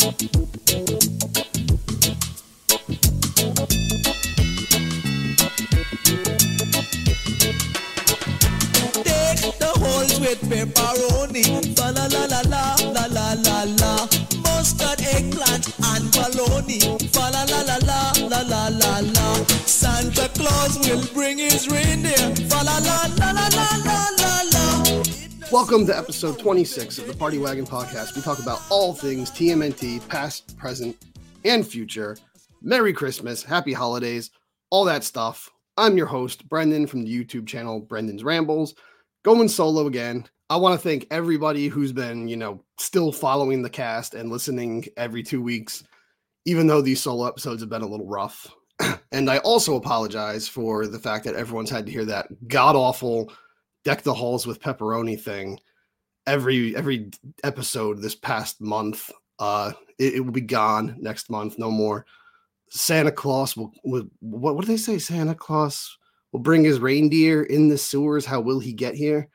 The holes with pepperoni, fa la la la la la la la la. Mustard, eggplant, and bologna, fa la la la la la la la la. Santa Claus will bring his reindeer, fa la la la la la la la la. Welcome to episode 26 of the Party Wagon Podcast. We talk about all things TMNT, past, present, and future. Merry Christmas, Happy Holidays, all that stuff. I'm your host, Brendan, from the YouTube channel Brendan's Rambles. Going solo again. I want to thank everybody who's been, still following the cast and listening every 2 weeks, even though these solo episodes have been a little rough. And I also apologize for the fact that everyone's had to hear that god-awful deck the halls with pepperoni thing every episode this past month. It will be gone next month, no more. Santa Claus will what do they say? Santa Claus will bring his reindeer in the sewers. How will he get here?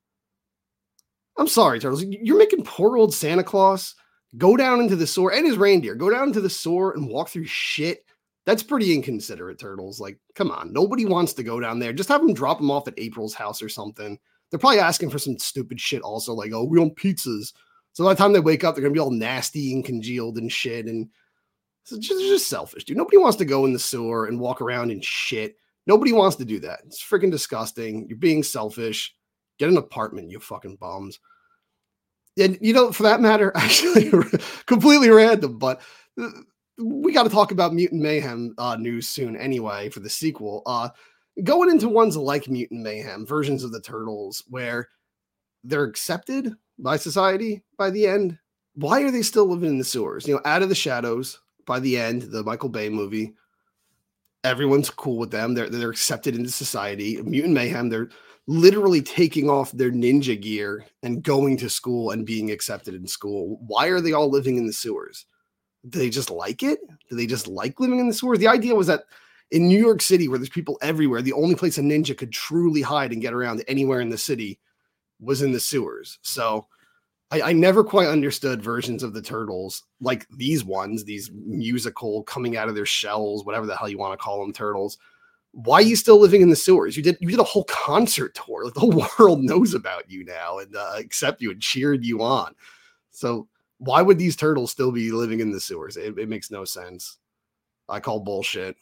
I'm sorry, Turtles. You're making poor old Santa Claus go down into the sewer, and his reindeer go down into the sewer and walk through shit. That's pretty inconsiderate, Turtles. Like, come on. Nobody wants to go down there. Just have them drop them off at April's house or something. They're probably asking for some stupid shit also, like, oh, we want pizzas. So by the time they wake up, they're going to be all nasty and congealed and shit. And it's just selfish, dude. Nobody wants to go in the sewer and walk around in shit. Nobody wants to do that. It's freaking disgusting. You're being selfish. Get an apartment, you fucking bums. And, for that matter, actually, completely random, but we got to talk about Mutant Mayhem news soon anyway for the sequel. Going into ones like Mutant Mayhem, versions of the Turtles, where they're accepted by society by the end. Why are they still living in the sewers? Out of the Shadows by the end, the Michael Bay movie, everyone's cool with them. They're accepted into society. Mutant Mayhem, they're literally taking off their ninja gear and going to school and being accepted in school. Why are they all living in the sewers? Do they just like it? Do they just like living in the sewers? The idea was that in New York City, where there's people everywhere, the only place a ninja could truly hide and get around anywhere in the city was in the sewers. So I never quite understood versions of the Turtles like these ones, these musical coming out of their shells, whatever the hell you want to call them, Turtles. Why are you still living in the sewers? You did a whole concert tour. Like, the whole world knows about you now and accept you and cheered you on. So why would these Turtles still be living in the sewers? It makes no sense. I call bullshit.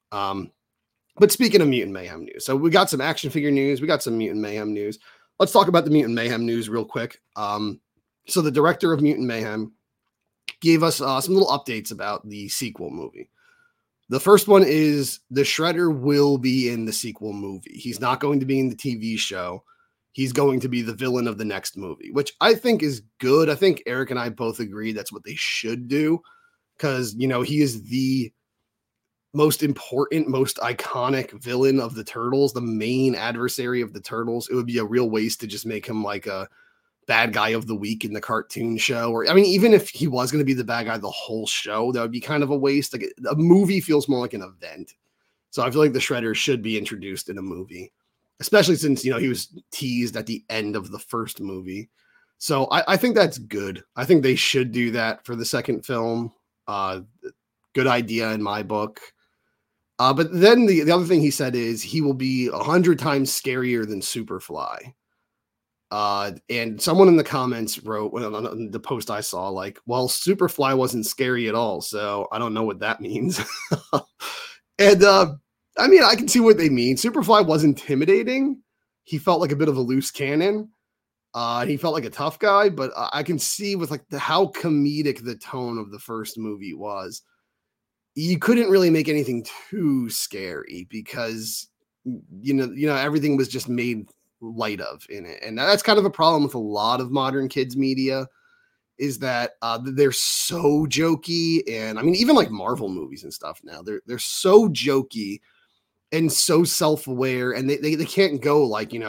But speaking of Mutant Mayhem news, so we got some action figure news. We got some Mutant Mayhem news. Let's talk about the Mutant Mayhem news real quick. So the director of Mutant Mayhem gave us some little updates about the sequel movie. The first one is the Shredder will be in the sequel movie. He's not going to be in the TV show. He's going to be the villain of the next movie, which I think is good. I think Eric and I both agree that's what they should do because, he is the most important, most iconic villain of the Turtles, the main adversary of the Turtles. It would be a real waste to just make him like a bad guy of the week in the cartoon show. Or, even if he was going to be the bad guy the whole show, that would be kind of a waste. Like, a movie feels more like an event. So I feel like the Shredder should be introduced in a movie, especially since, he was teased at the end of the first movie. So I think that's good. I think they should do that for the second film. Good idea in my book. But then the other thing he said is he will be 100 times scarier than Superfly. And someone in the comments wrote on the post I saw, like, well, Superfly wasn't scary at all. So I don't know what that means. And I can see what they mean. Superfly was intimidating. He felt like a bit of a loose cannon. He felt like a tough guy, but I can see with how comedic the tone of the first movie was. You couldn't really make anything too scary because, everything was just made light of in it. And that's kind of a problem with a lot of modern kids media is that they're so jokey. And even like Marvel movies and stuff now, they're so jokey and so self-aware, and they can't go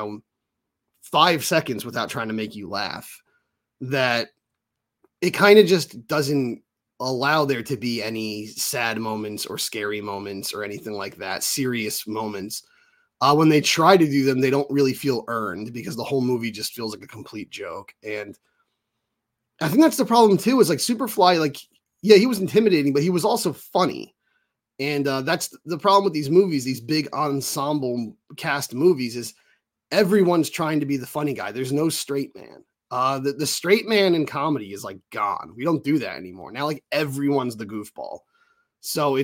5 seconds without trying to make you laugh, that it kind of just doesn't allow there to be any sad moments or scary moments or anything like that, serious moments. When they try to do them, they don't really feel earned because the whole movie just feels like a complete joke. And I think that's the problem too, is like Superfly, like Yeah, he was intimidating, but he was also funny. And that's the problem with these movies, these big ensemble cast movies, is everyone's trying to be the funny guy. There's no straight man. The straight man in comedy is like gone. We don't do that anymore. Now, like everyone's the goofball. So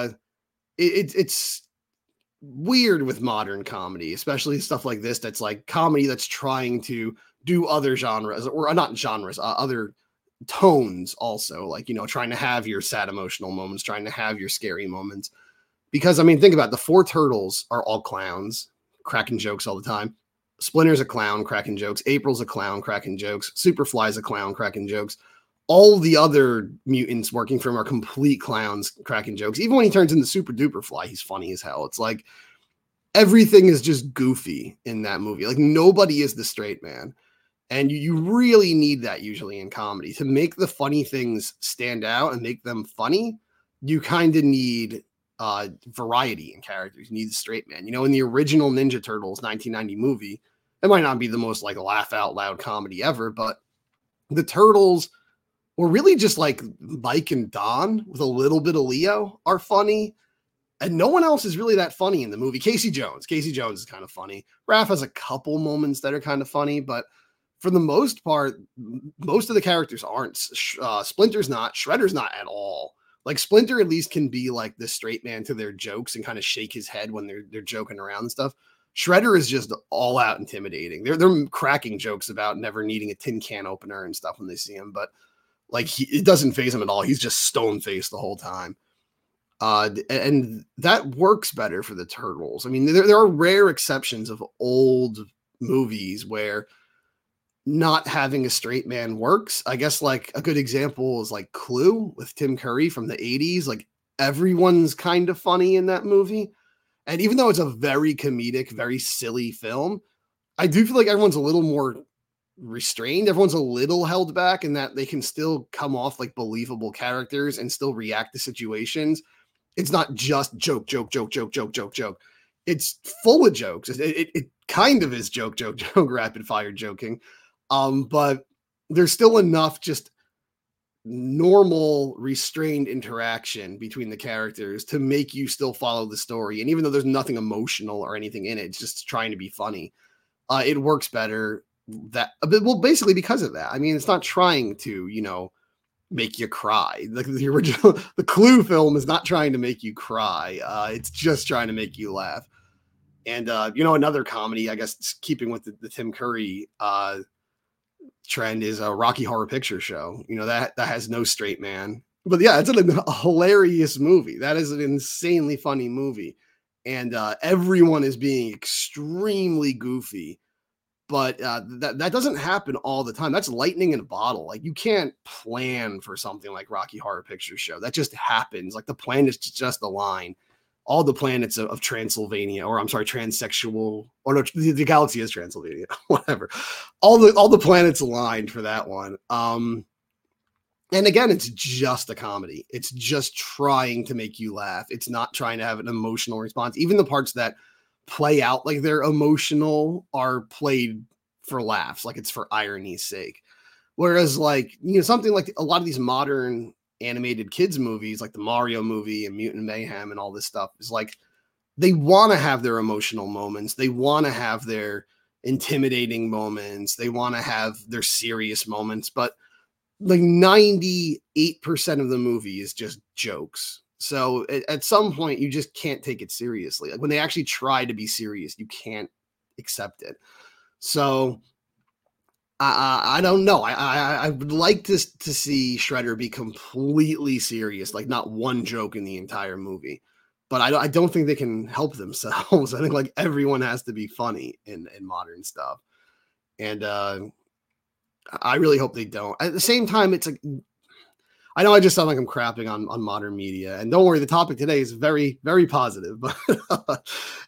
it's weird with modern comedy, especially stuff like this. That's like comedy that's trying to do other genres, or not genres, other tones also, like, you know, trying to have your sad emotional moments, trying to have your scary moments. Because I mean, think about it, the four turtles are all clowns, cracking jokes all the time. Splinter's a clown, cracking jokes. April's a clown, cracking jokes. Superfly's a clown, cracking jokes. All the other mutants working for him are complete clowns, cracking jokes. Even when he turns into Super Duper Fly, he's funny as hell. It's like everything is just goofy in that movie. Like nobody is the straight man. And you really need that usually in comedy to make the funny things stand out and make them funny. You kind of need variety in characters. You need the straight man. You know, in the original Ninja Turtles 1990 movie, it might not be the most like laugh out loud comedy ever, but the Turtles were really just like Mike and Don with a little bit of Leo are funny. And no one else is really that funny in the movie. Casey Jones is kind of funny. Raph has a couple moments that are kind of funny, but for the most part, most of the characters aren't. Splinter's not. Shredder's not at all. Like Splinter at least can be like the straight man to their jokes and kind of shake his head when they're joking around and stuff. Shredder is just all out intimidating. They're cracking jokes about never needing a tin can opener and stuff when they see him, but like it doesn't faze him at all. He's just stone faced the whole time. And that works better for the Turtles. I mean, there are rare exceptions of old movies where not having a straight man works. I guess like a good example is like Clue with Tim Curry from the 80s. Like everyone's kind of funny in that movie. And even though it's a very comedic, very silly film, I do feel like everyone's a little more restrained. Everyone's a little held back in that they can still come off like believable characters and still react to situations. It's not just joke. It's full of jokes. It kind of is joke, rapid fire joking. But there's still enough just normal restrained interaction between the characters to make you still follow the story. And even though there's nothing emotional or anything in it, it's just trying to be funny. It works better basically because of that. I mean, it's not trying to, you know, make you cry. Like the original, the Clue film is not trying to make you cry. It's just trying to make you laugh. And, you know, another comedy, I guess, keeping with the Tim Curry, trend is a Rocky Horror Picture Show. You know, that has no straight man, but yeah, it's a hilarious movie. That is an insanely funny movie. And everyone is being extremely goofy, but that doesn't happen all the time. That's lightning in a bottle. Like you can't plan for something like Rocky Horror Picture Show. That just happens. Like the planets just align. All the planets of Transylvania, or I'm sorry, transsexual, or no, the galaxy is Transylvania, whatever. All the planets aligned for that one. And again, it's just a comedy. It's just trying to make you laugh. It's not trying to have an emotional response. Even the parts that play out like they're emotional are played for laughs, like it's for irony's sake. Whereas like, you know, something like a lot of these modern animated kids movies like the Mario movie and Mutant Mayhem and all this stuff is like they want to have their emotional moments, they want to have their intimidating moments, they want to have their serious moments, but like 98% of the movie is just jokes. So at some point you just can't take it seriously. Like when they actually try to be serious, you can't accept it. So I don't know. I would like to see Shredder be completely serious, like not one joke in the entire movie. But I don't think they can help themselves. I think like everyone has to be funny in modern stuff. And I really hope they don't. At the same time, it's like, I know I just sound like I'm crapping on modern media. And don't worry, the topic today is very, very positive. But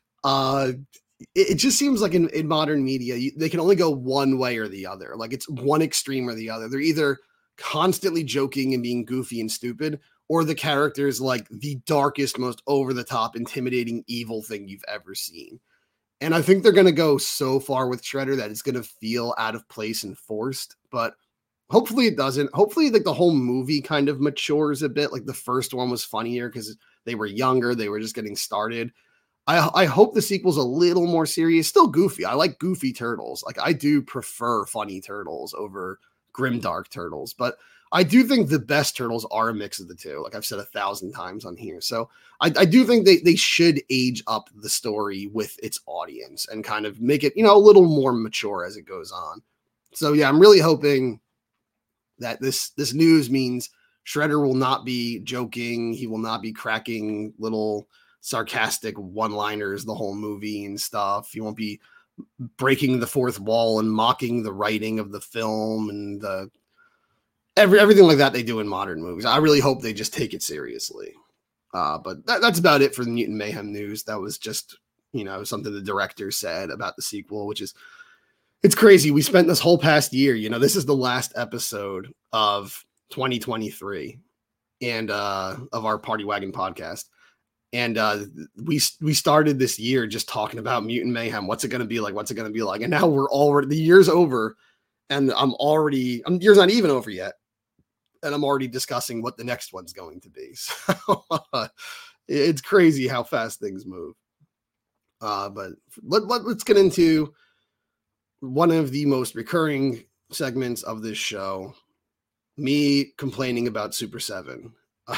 it just seems like in modern media, they can only go one way or the other. Like it's one extreme or the other. They're either constantly joking and being goofy and stupid, or the character is like the darkest, most over the top, intimidating, evil thing you've ever seen. And I think they're going to go so far with Shredder that it's going to feel out of place and forced. But Hopefully it doesn't. Hopefully like the whole movie kind of matures a bit. Like the first one was funnier because they were younger. They were just getting started. I hope the sequel's a little more serious. Still goofy. I like goofy turtles. Like I do prefer funny turtles over grimdark turtles, but I do think the best turtles are a mix of the two. Like I've said 1,000 times on here. So I do think they should age up the story with its audience and kind of make it, a little more mature as it goes on. So yeah, I'm really hoping that this news means Shredder will not be joking. He will not be cracking little sarcastic one-liners the whole movie and stuff. He won't be breaking the fourth wall and mocking the writing of the film and everything like that they do in modern movies. I really hope they just take it seriously. But that's about it for the Mutant Mayhem news. That was just, something the director said about the sequel, which is, it's crazy. We spent this whole past year, this is the last episode of 2023 and of our Party Wagon podcast. And we started this year just talking about Mutant Mayhem. What's it going to be like? What's it going to be like? And now the year's over and year's not even over yet. And I'm already discussing what the next one's going to be. So it's crazy how fast things move. But let's get into one of the most recurring segments of this show, me complaining about Super 7.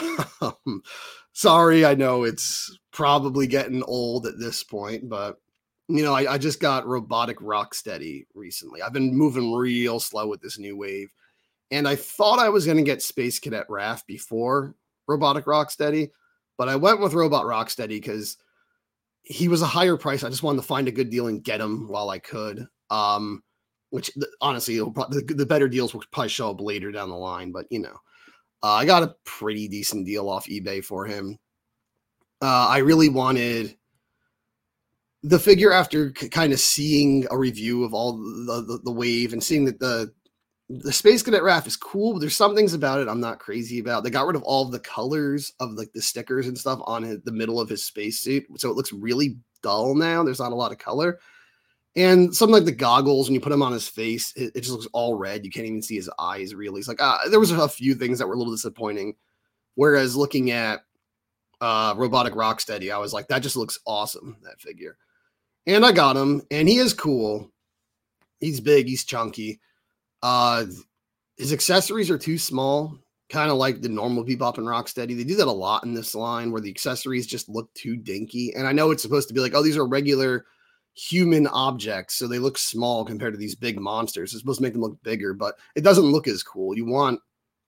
Sorry, I know it's probably getting old at this point, but I just got Robotic Rocksteady recently. I've been moving real slow with this new wave, and I thought I was going to get Space Cadet Raph before Robotic Rocksteady, but I went with Robot Rocksteady because he was a higher price. I just wanted to find a good deal and get him while I could. Which honestly, the better deals will probably show up later down the line, but I got a pretty decent deal off eBay for him. I really wanted the figure after kind of seeing a review of all the wave and seeing that the Space Cadet Raph is cool, but there's some things about it I'm not crazy about. They got rid of all of the colors of like the stickers and stuff on the middle of his spacesuit, so it looks really dull now. There's not a lot of color. And something like the goggles, when you put them on his face, it just looks all red. You can't even see his eyes, really. It's like, there was a few things that were a little disappointing. Whereas looking at Robotic Rocksteady, I was like, that just looks awesome, that figure. And I got him, and he is cool. He's big, he's chunky. His accessories are too small, kind of like the normal Bebop and Rocksteady. They do that a lot in this line, where the accessories just look too dinky. And I know it's supposed to be like, oh, these are regular human objects, so they look small compared to these big monsters. It's supposed to make them look bigger, but it doesn't look as cool. You want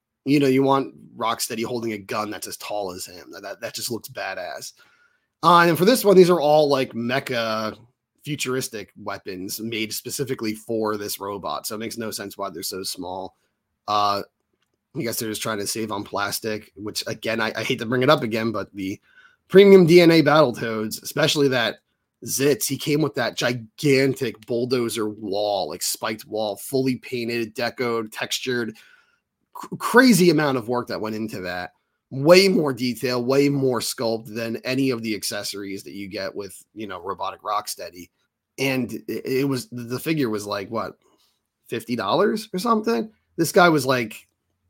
Rocksteady holding a gun that's as tall as him. That just looks badass. And for this one, these are all like mecha futuristic weapons made specifically for this robot, so it makes no sense why they're so small. I guess they're just trying to save on plastic, which again, I hate to bring it up again, but the premium DNA Battletoads, especially that Zitz, he came with that gigantic bulldozer wall, like spiked wall, fully painted, decoed, textured. Crazy amount of work that went into that. Way more detail, way more sculpt than any of the accessories that you get with, Robotic Rocksteady. And the figure was like, what, $50 or something? This guy was like,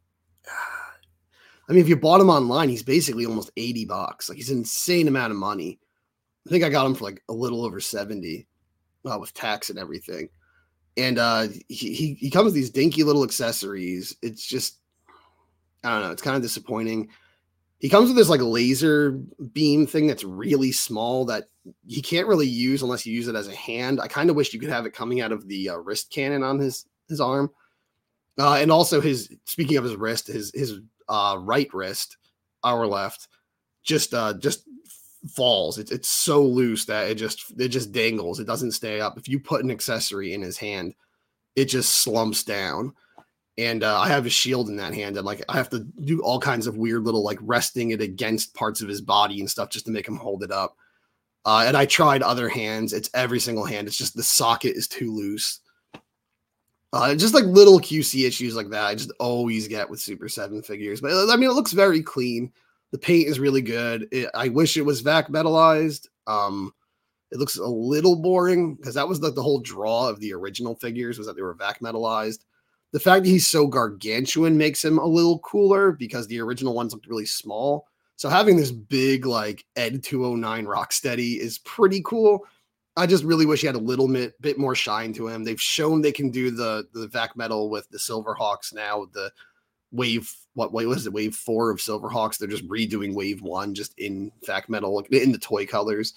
if you bought him online, he's basically almost $80. Like, he's an insane amount of money. I think I got him for like a little over 70 with tax and everything. And he comes with these dinky little accessories. It's just, I don't know. It's kind of disappointing. He comes with this like laser beam thing that's really small that he can't really use unless you use it as a hand. I kind of wish you could have it coming out of the wrist cannon on his arm. And also speaking of his wrist, his right wrist, our left, just falls. It's so loose that it just dangles. It doesn't stay up. If you put an accessory in his hand, it just slumps down. And I have a shield in that hand, and like I have to do all kinds of weird little like resting it against parts of his body and stuff just to make him hold it up. And I tried other hands. It's every single hand. It's just the socket is too loose. Just like little QC issues like that I just always get with Super 7 figures. But it looks very clean. The paint is really good. I wish it was vac metallized. It looks a little boring because that was the whole draw of the original figures, was that they were vac metallized. The fact that he's so gargantuan makes him a little cooler because the original ones looked really small. So having this big like Ed 209 Rocksteady is pretty cool. I just really wish he had a little bit more shine to him. They've shown they can do the Vac Metal with the Silverhawks now. The wave, what was it? Wave 4 of Silverhawks. They're just redoing Wave 1 just in Vac Metal in the toy colors.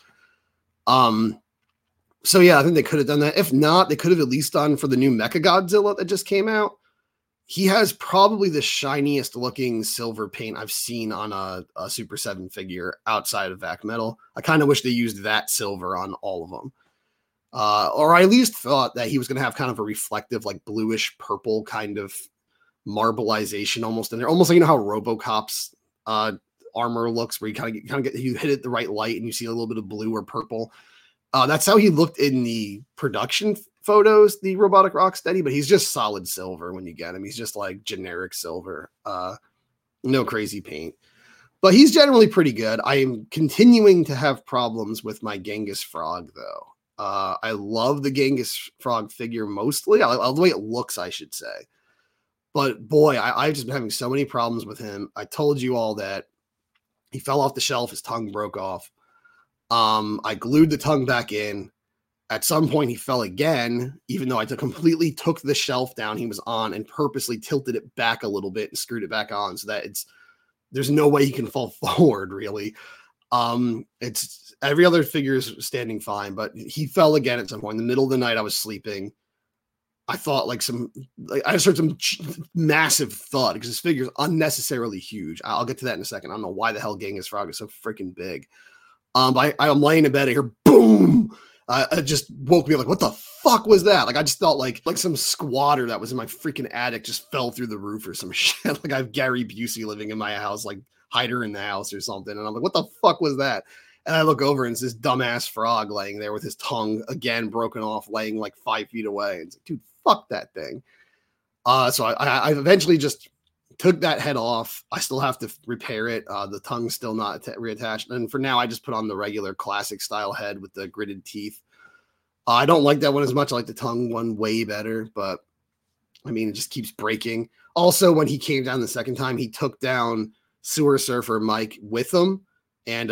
So yeah, I think they could have done that. If not, they could have at least done for the new Mechagodzilla that just came out. He has probably the shiniest looking silver paint I've seen on a Super 7 figure outside of Vac Metal. I kind of wish they used that silver on all of them. Or I at least thought that he was going to have kind of a reflective, like bluish purple kind of marbleization almost in there. Almost like, you know how RoboCop's armor looks, where you kind of get, you hit it the right light and you see a little bit of blue or purple. That's how he looked in the production photos, the Robotic Rocksteady, but he's just solid silver when you get him. He's just like generic silver, no crazy paint, but he's generally pretty good. I am continuing to have problems with my Genghis Frog though. I love the Genghis Frog figure mostly. I love the way it looks, I should say. But boy, I've just been having so many problems with him. I told you all that he fell off the shelf. His tongue broke off. I glued the tongue back in. At some point, he fell again, even though I completely took the shelf down he was on and purposely tilted it back a little bit and screwed it back on so that there's no way he can fall forward, really. It's every other figure is standing fine, but he fell again at some point. In the middle of the night, I was sleeping. I thought I just heard some massive thud because his figure is unnecessarily huge. I'll get to that in a second. I don't know why the hell Genghis Frog is so freaking big. I'm laying in bed, I hear boom. It just woke me up like, what the fuck was that? Like, I just felt like some squatter that was in my freaking attic just fell through the roof or some shit. Like I have Gary Busey living in my house, like hider in the house or something. And I'm like, what the fuck was that? And I look over and it's this dumbass frog laying there with his tongue again broken off, laying like 5 feet away. And it's like, dude, fuck that thing. So I eventually just took that head off. I still have to repair it. The tongue's still not reattached. And for now, I just put on the regular classic style head with the gridded teeth. I don't like that one as much. I like the tongue one way better, but I mean, it just keeps breaking. Also, when he came down the second time, he took down Sewer Surfer Mike with him and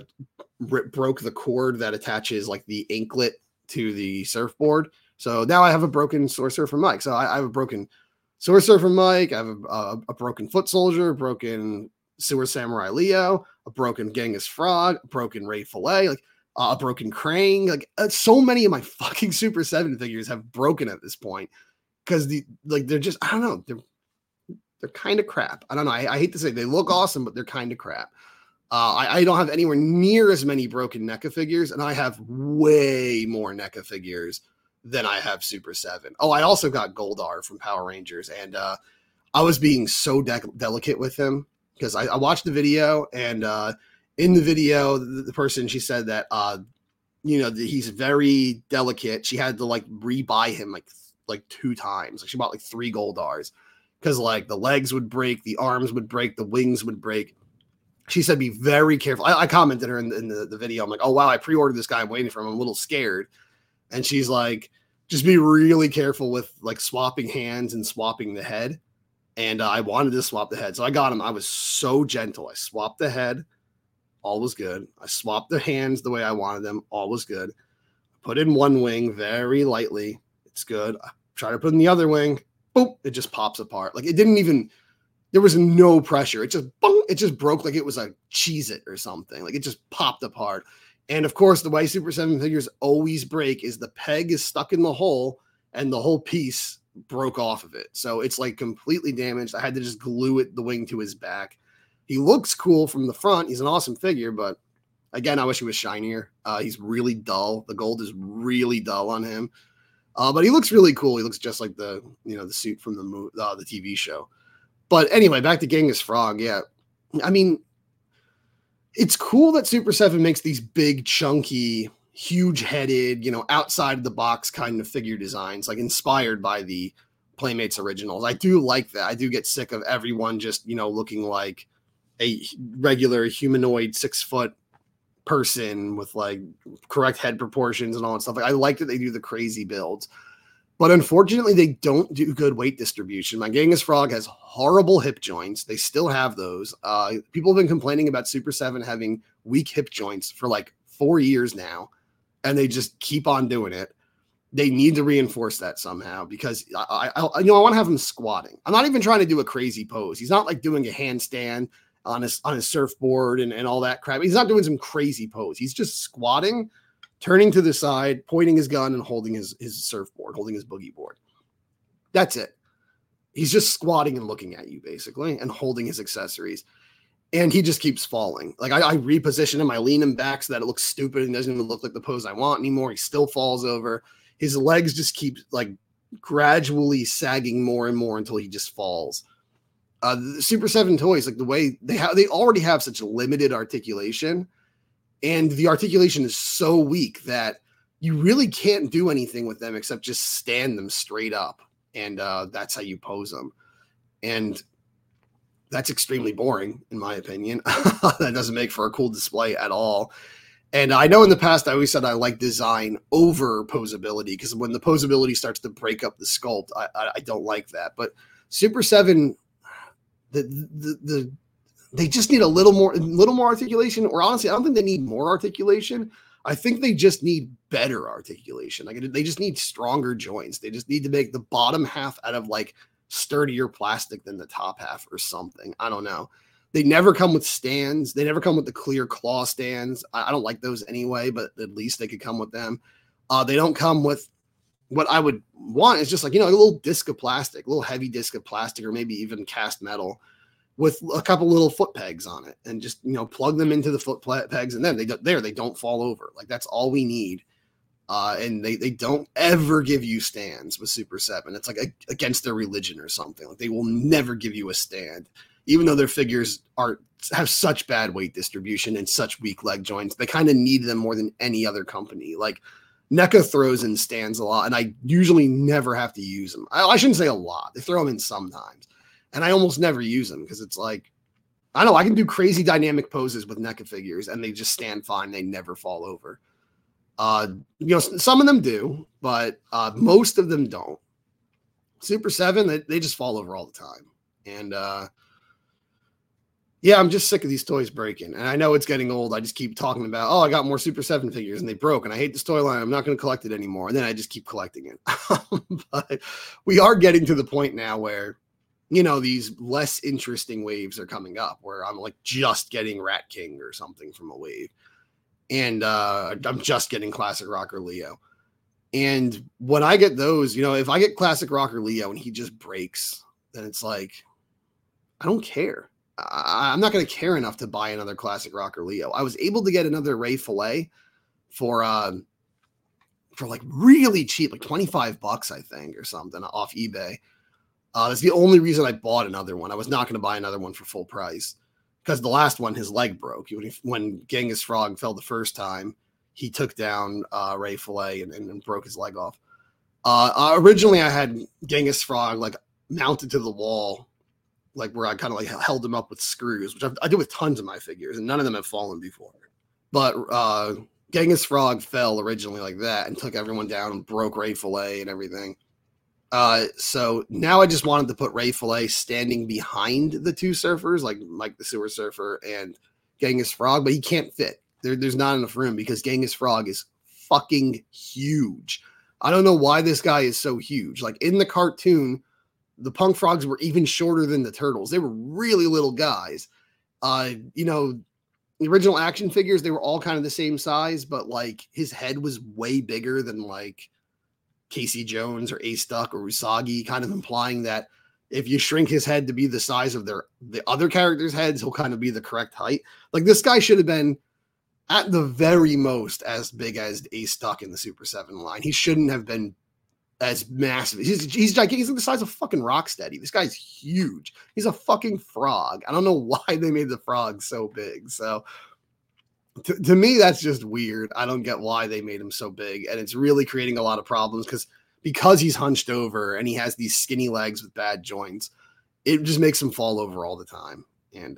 broke the cord that attaches like the anklet to the surfboard. So now I have a broken Sewer Surfer Mike. So I have a broken Sewer Surfer Mike, I have a broken Foot Soldier, a broken Sewer Samurai Leo, a broken Genghis Frog, a broken Ray Fillet, like a broken Krang. Like so many of my fucking Super 7 figures have broken at this point because they're just, I don't know, they're kind of crap. I don't know. I hate to say they look awesome, but they're kind of crap. I don't have anywhere near as many broken NECA figures, and I have way more NECA figures than I have Super 7. Oh, I also got Goldar from Power Rangers, and I was being so delicate with him because I watched the video, and in the video, the person, she said that, he's very delicate. She had to like rebuy him like 2 times. Like she bought like 3 Goldars because like the legs would break, the arms would break, the wings would break. She said, be very careful. I commented her in the video. I'm like, oh, wow, I pre-ordered this guy. I'm waiting for him. I'm a little scared. And she's like, just be really careful with like swapping hands and swapping the head. And I wanted to swap the head. So I got him. I was so gentle. I swapped the head. All was good. I swapped the hands the way I wanted them. All was good. Put in one wing very lightly. It's good. I try to put in the other wing. Boop. It just pops apart. Like it didn't even, there was no pressure. It just broke like it was a Cheez-It or something. Like it just popped apart. And of course, the way Super 7 figures always break is the peg is stuck in the hole and the whole piece broke off of it. So it's like completely damaged. I had to just glue the wing to his back. He looks cool from the front. He's an awesome figure, but again, I wish he was shinier. He's really dull. The gold is really dull on him. But he looks really cool. He looks just like the suit from the TV show. But anyway, back to Genghis Frog. Yeah. I mean, it's cool that Super 7 makes these big, chunky, huge-headed, outside of the box kind of figure designs, like inspired by the Playmates originals. I do like that. I do get sick of everyone just, looking like a regular humanoid 6-foot person with like correct head proportions and all that stuff. Like, I like that they do the crazy builds. But unfortunately, they don't do good weight distribution. My Genghis Frog has horrible hip joints. They still have those. People have been complaining about Super 7 having weak hip joints for like 4 years now, and they just keep on doing it. They need to reinforce that somehow because I want to have him squatting. I'm not even trying to do a crazy pose. He's not like doing a handstand on his surfboard and all that crap. He's not doing some crazy pose. He's just squatting, turning to the side, pointing his gun, and holding his surfboard, holding his boogie board. That's it. He's just squatting and looking at you, basically, and holding his accessories. And he just keeps falling. Like, I reposition him. I lean him back so that it looks stupid and doesn't even look like the pose I want anymore. He still falls over. His legs just keep, like, gradually sagging more and more until he just falls. The Super 7 toys, like, the way they already have such limited articulation. And the articulation is so weak that you really can't do anything with them except just stand them straight up. And that's how you pose them. And that's extremely boring, in my opinion. That doesn't make for a cool display at all. And I know in the past, I always said I like design over posability because when the posability starts to break up the sculpt, I don't like that. But Super 7, they just need a little more articulation, or honestly, I don't think they need more articulation. I think they just need better articulation. Like, they just need stronger joints. They just need to make the bottom half out of like sturdier plastic than the top half or something. I don't know. They never come with stands. They never come with the clear claw stands. I don't like those anyway, but at least they could come with them. They don't come with what I would want is just like, a little disc of plastic, a little heavy disc of plastic, or maybe even cast metal with a couple little foot pegs on it, and just, plug them into the foot pegs, and then they don't fall over. Like, that's all we need. And they don't ever give you stands with Super 7. It's like against their religion or something. Like, they will never give you a stand, even though their figures have such bad weight distribution and such weak leg joints. They kind of need them more than any other company. Like, NECA throws in stands a lot, and I usually never have to use them. I shouldn't say a lot. They throw them in sometimes, and I almost never use them because it's like, I know I can do crazy dynamic poses with NECA figures, and they just stand fine. They never fall over. Some of them do, but most of them don't. Super 7, they just fall over all the time. And yeah, I'm just sick of these toys breaking. And I know it's getting old. I just keep talking about, I got more Super 7 figures and they broke, and I hate this toy line. I'm not going to collect it anymore. And then I just keep collecting it. But we are getting to the point now where, these less interesting waves are coming up, where I'm like just getting Rat King or something from a wave. And I'm just getting Classic Rocker Leo. And when I get those, if I get Classic Rocker Leo and he just breaks, then it's like, I don't care. I'm not going to care enough to buy another Classic Rocker Leo. I was able to get another Ray Fillet for like really cheap, like $25, I think, or something off eBay. That's the only reason I bought another one. I was not going to buy another one for full price because the last one, his leg broke. When Genghis Frog fell the first time, he took down Ray Fillet and broke his leg off. Originally, I had Genghis Frog like mounted to the wall, like where I kind of like held him up with screws, which I do with tons of my figures, and none of them have fallen before. But Genghis Frog fell originally like that and took everyone down and broke Ray Fillet and everything. So now I just wanted to put Ray Fillet standing behind the two surfers, like Mike the Sewer Surfer and Genghis Frog, but he can't fit. There's not enough room because Genghis Frog is fucking huge. I don't know why this guy is so huge. Like, in the cartoon, the Punk Frogs were even shorter than the Turtles. They were really little guys. The original action figures, they were all kind of the same size, but like his head was way bigger than like Casey Jones or Ace Duck or Usagi, kind of implying that if you shrink his head to be the size of the other characters' heads, he'll kind of be the correct height. Like, this guy should have been at the very most as big as Ace Duck in the Super 7 line. He shouldn't have been as massive. He's gigantic. He's like the size of fucking Rocksteady. This guy's huge. He's a fucking frog. I don't know why they made the frog so big. So to me, that's just weird. I don't get why they made him so big. And it's really creating a lot of problems because he's hunched over and he has these skinny legs with bad joints. It just makes him fall over all the time. And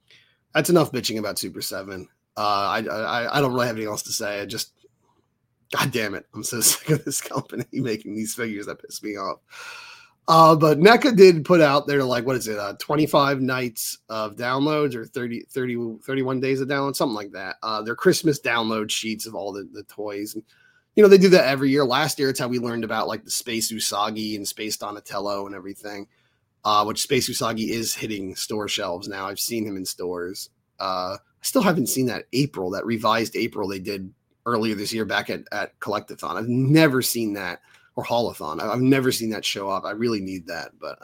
that's enough bitching about Super 7. I don't really have anything else to say. God damn it. I'm so sick of this company making these figures that piss me off. But NECA did put out their, like, what is it, 25 nights of downloads or 31 days of downloads, something like that. Their Christmas download sheets of all the toys. And, they do that every year. Last year, it's how we learned about, like, the Space Usagi and Space Donatello and everything, which Space Usagi is hitting store shelves now. I've seen him in stores. I still haven't seen that revised April they did earlier this year back at Collectathon. I've never seen that, or Haulathon. I've never seen that show up. I really need that. But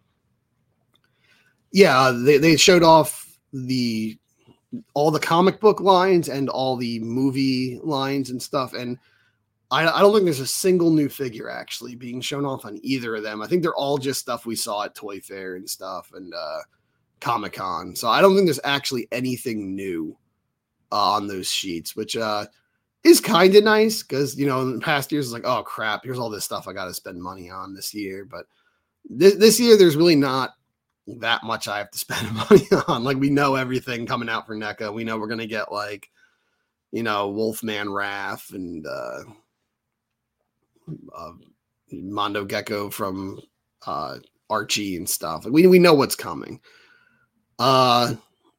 they showed off all the comic book lines and all the movie lines and stuff. And I don't think there's a single new figure actually being shown off on either of them. I think they're all just stuff we saw at Toy Fair and stuff and Comic-Con. So I don't think there's actually anything new on those sheets, which is kind of nice because, in the past years, it's like, oh, crap, here's all this stuff I got to spend money on this year. But this year, there's really not that much I have to spend money on. Like, we know everything coming out for NECA. We know we're going to get, like, Wolfman Raph and Mondo Gecko from Archie and stuff. Like, we know what's coming. Yeah,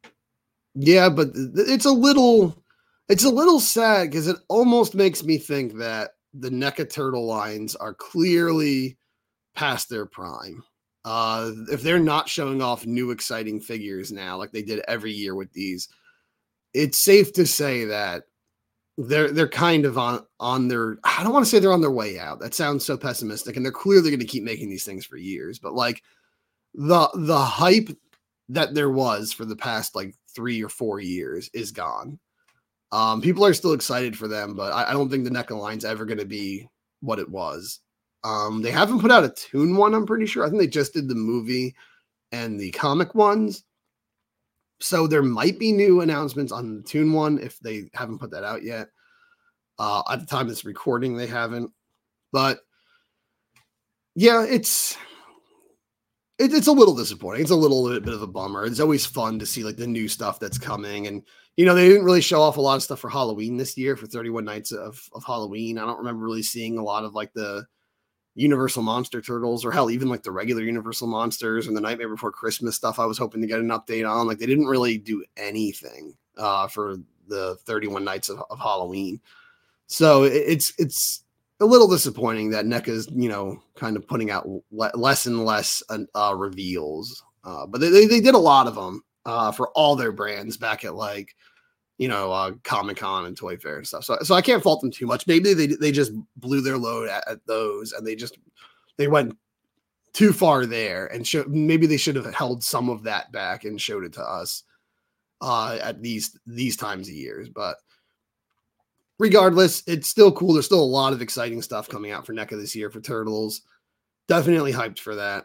but it's a little sad because it almost makes me think that the NECA Turtle lines are clearly past their prime. If they're not showing off new exciting figures now, like they did every year with these, it's safe to say that they're kind of on their, I don't want to say they're on their way out. That sounds so pessimistic, and they're clearly going to keep making these things for years. But like the hype that there was for the past like 3 or 4 years is gone. People are still excited for them, but I don't think the NECA line's ever going to be what it was. They haven't put out a Toon one, I'm pretty sure. I think they just did the movie and the comic ones. So there might be new announcements on the Toon one if they haven't put that out yet. At the time of this recording, they haven't. But yeah, it's a little disappointing. It's a little bit of a bummer. It's always fun to see like the new stuff that's coming. And, they didn't really show off a lot of stuff for Halloween this year for 31 Nights of Halloween. I don't remember really seeing a lot of like the Universal Monster Turtles, or hell, even like the regular Universal Monsters and the Nightmare Before Christmas stuff I was hoping to get an update on. Like they didn't really do anything for the 31 Nights of Halloween. So it's a little disappointing that NECA's, kind of putting out less and less reveals. But they did a lot of them for all their brands back at like, Comic-Con and Toy Fair and stuff. So I can't fault them too much. Maybe they just blew their load at those, and they went too far there, and maybe they should have held some of that back and showed it to us at these times of years. But regardless, it's still cool. There's still a lot of exciting stuff coming out for NECA this year for Turtles. Definitely hyped for that.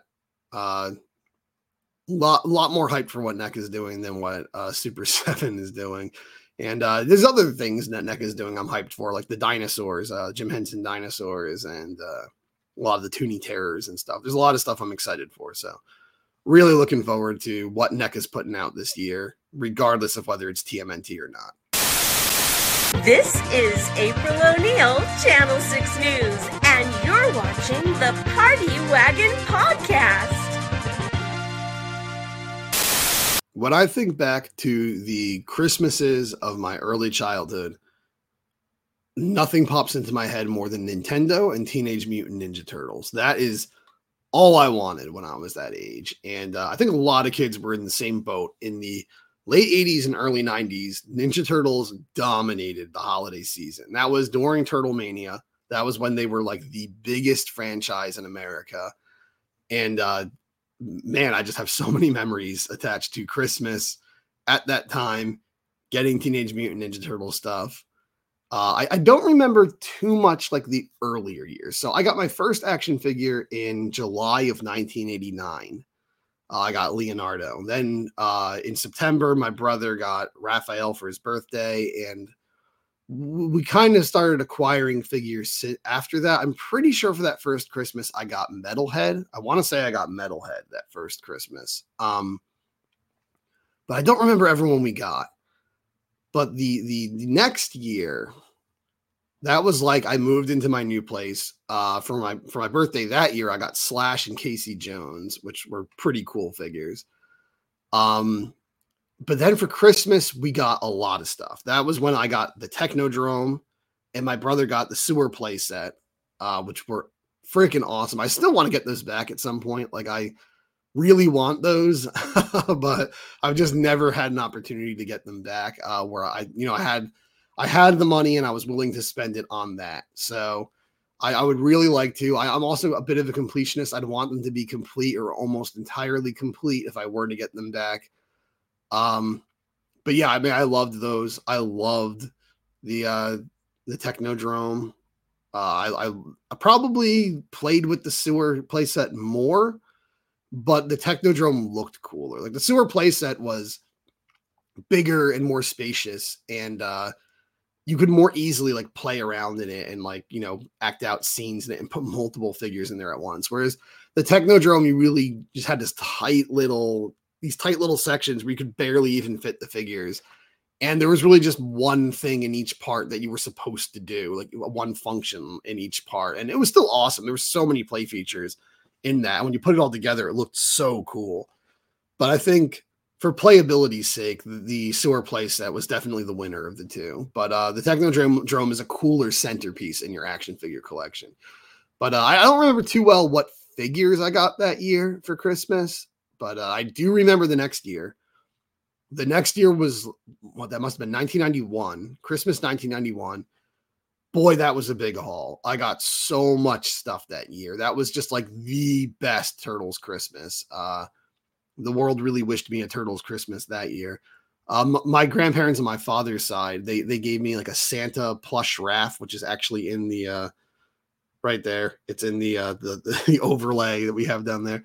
Lot more hyped for what NECA is doing than what Super 7 is doing. And there's other things that NECA is doing I'm hyped for, like the dinosaurs, Jim Henson dinosaurs, and a lot of the Toonie Terrors and stuff. There's a lot of stuff I'm excited for. So really looking forward to what NECA is putting out this year, regardless of whether it's TMNT or not. This is April O'Neil, Channel 6 News, and you're watching the Party Wagon Podcast. When I think back to the Christmases of my early childhood, nothing pops into my head more than Nintendo and Teenage Mutant Ninja Turtles. That is all I wanted when I was that age. And I think a lot of kids were in the same boat. In the late 80s and early 90s, Ninja Turtles dominated the holiday season. That was during Turtle Mania. That was when they were like the biggest franchise in America. And man, I just have so many memories attached to Christmas at that time, getting Teenage Mutant Ninja Turtle stuff. I don't remember too much like the earlier years. So I got my first action figure in July of 1989. I got Leonardo. Then in September, my brother got Raphael for his birthday, and we kind of started acquiring figures after that. I'm pretty sure for that first Christmas, I got Metalhead. I want to say I got Metalhead that first Christmas. But I don't remember everyone we got. But the next year, That was like I moved into my new place for my birthday that year. I got Slash and Casey Jones, which were pretty cool figures. But then for Christmas, we got a lot of stuff. That was when I got the Technodrome, and my brother got the Sewer play set, which were freaking awesome. I still want to get those back at some point. Like I really want those, but I've just never had an opportunity to get them back. Where I had the money and I was willing to spend it on that. So I would really like to. I'm also a bit of a completionist. I'd want them to be complete or almost entirely complete if I were to get them back. But yeah, I mean, I loved those. I loved the Technodrome. I probably played with the Sewer playset more, but the Technodrome looked cooler. Like the Sewer playset was bigger and more spacious, and you could more easily like play around in it and like, act out scenes in it and put multiple figures in there at once. Whereas the Technodrome, you really just had these tight little sections where you could barely even fit the figures. And there was really just one thing in each part that you were supposed to do, like one function in each part. And it was still awesome. There were so many play features in that. When you put it all together, it looked so cool. But I think for playability's sake, the Sewer playset was definitely the winner of the two. But the Technodrome is a cooler centerpiece in your action figure collection. But I don't remember too well what figures I got that year for Christmas. But I do remember the next year. The next year was, that must have been 1991, Christmas 1991. Boy, that was a big haul. I got so much stuff that year. That was just like the best Turtles Christmas. The world really wished me a Turtles Christmas that year. My grandparents on my father's side, they gave me like a Santa plush Raph, which is actually in the right there. It's in the overlay that we have down there.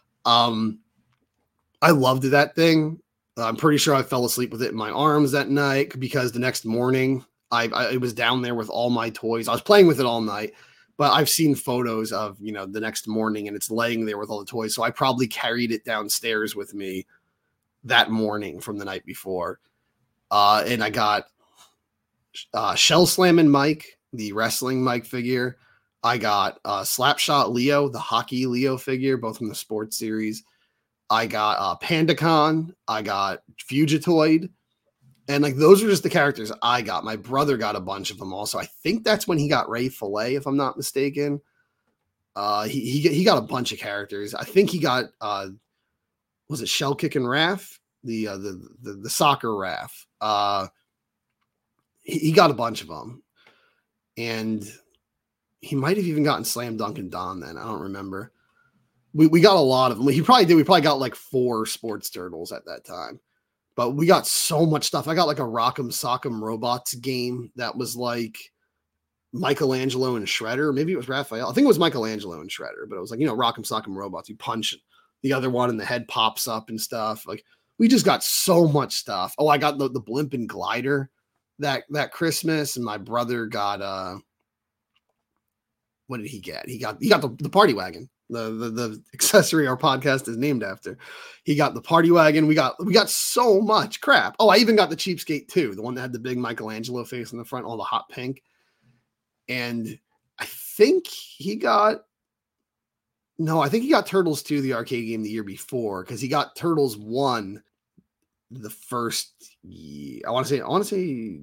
I loved that thing. I'm pretty sure I fell asleep with it in my arms that night because the next morning I was down there with all my toys. I was playing with it all night, but I've seen photos of, the next morning and it's laying there with all the toys. So I probably carried it downstairs with me that morning from the night before. And I got Shell Slammin' Mike, the wrestling Mike figure. I got Slapshot Leo, the hockey Leo figure, both from the sports series. I got Pandacon. I got Fugitoid. And like those are just the characters I got. My brother got a bunch of them also. I think that's when he got Ray Fillet, if I'm not mistaken. He got a bunch of characters. I think he got was it Shell Kickin' Raph? The soccer Raph. He got a bunch of them. And he might have even gotten Slam Dunk and Don then. I don't remember. We got a lot of them. He probably did. We probably got like 4 sports turtles at that time. But we got so much stuff. I got like a Rock'em Sock'em Robots game that was like Michelangelo and Shredder. Maybe it was Raphael. I think it was Michelangelo and Shredder, but it was like, Rock'em Sock'em Robots. You punch the other one and the head pops up and stuff. Like we just got so much stuff. Oh, I got the Blimp and Glider that Christmas, and my brother got what did he get? He got the Party Wagon. The accessory our podcast is named after. He got the Party Wagon. We got so much crap. Oh, I even got the Cheapskate too, the one that had the big Michelangelo face in the front, all the hot pink. And I think he got Turtles 2, the arcade game, the year before, because he got Turtles 1 the first year. I want to say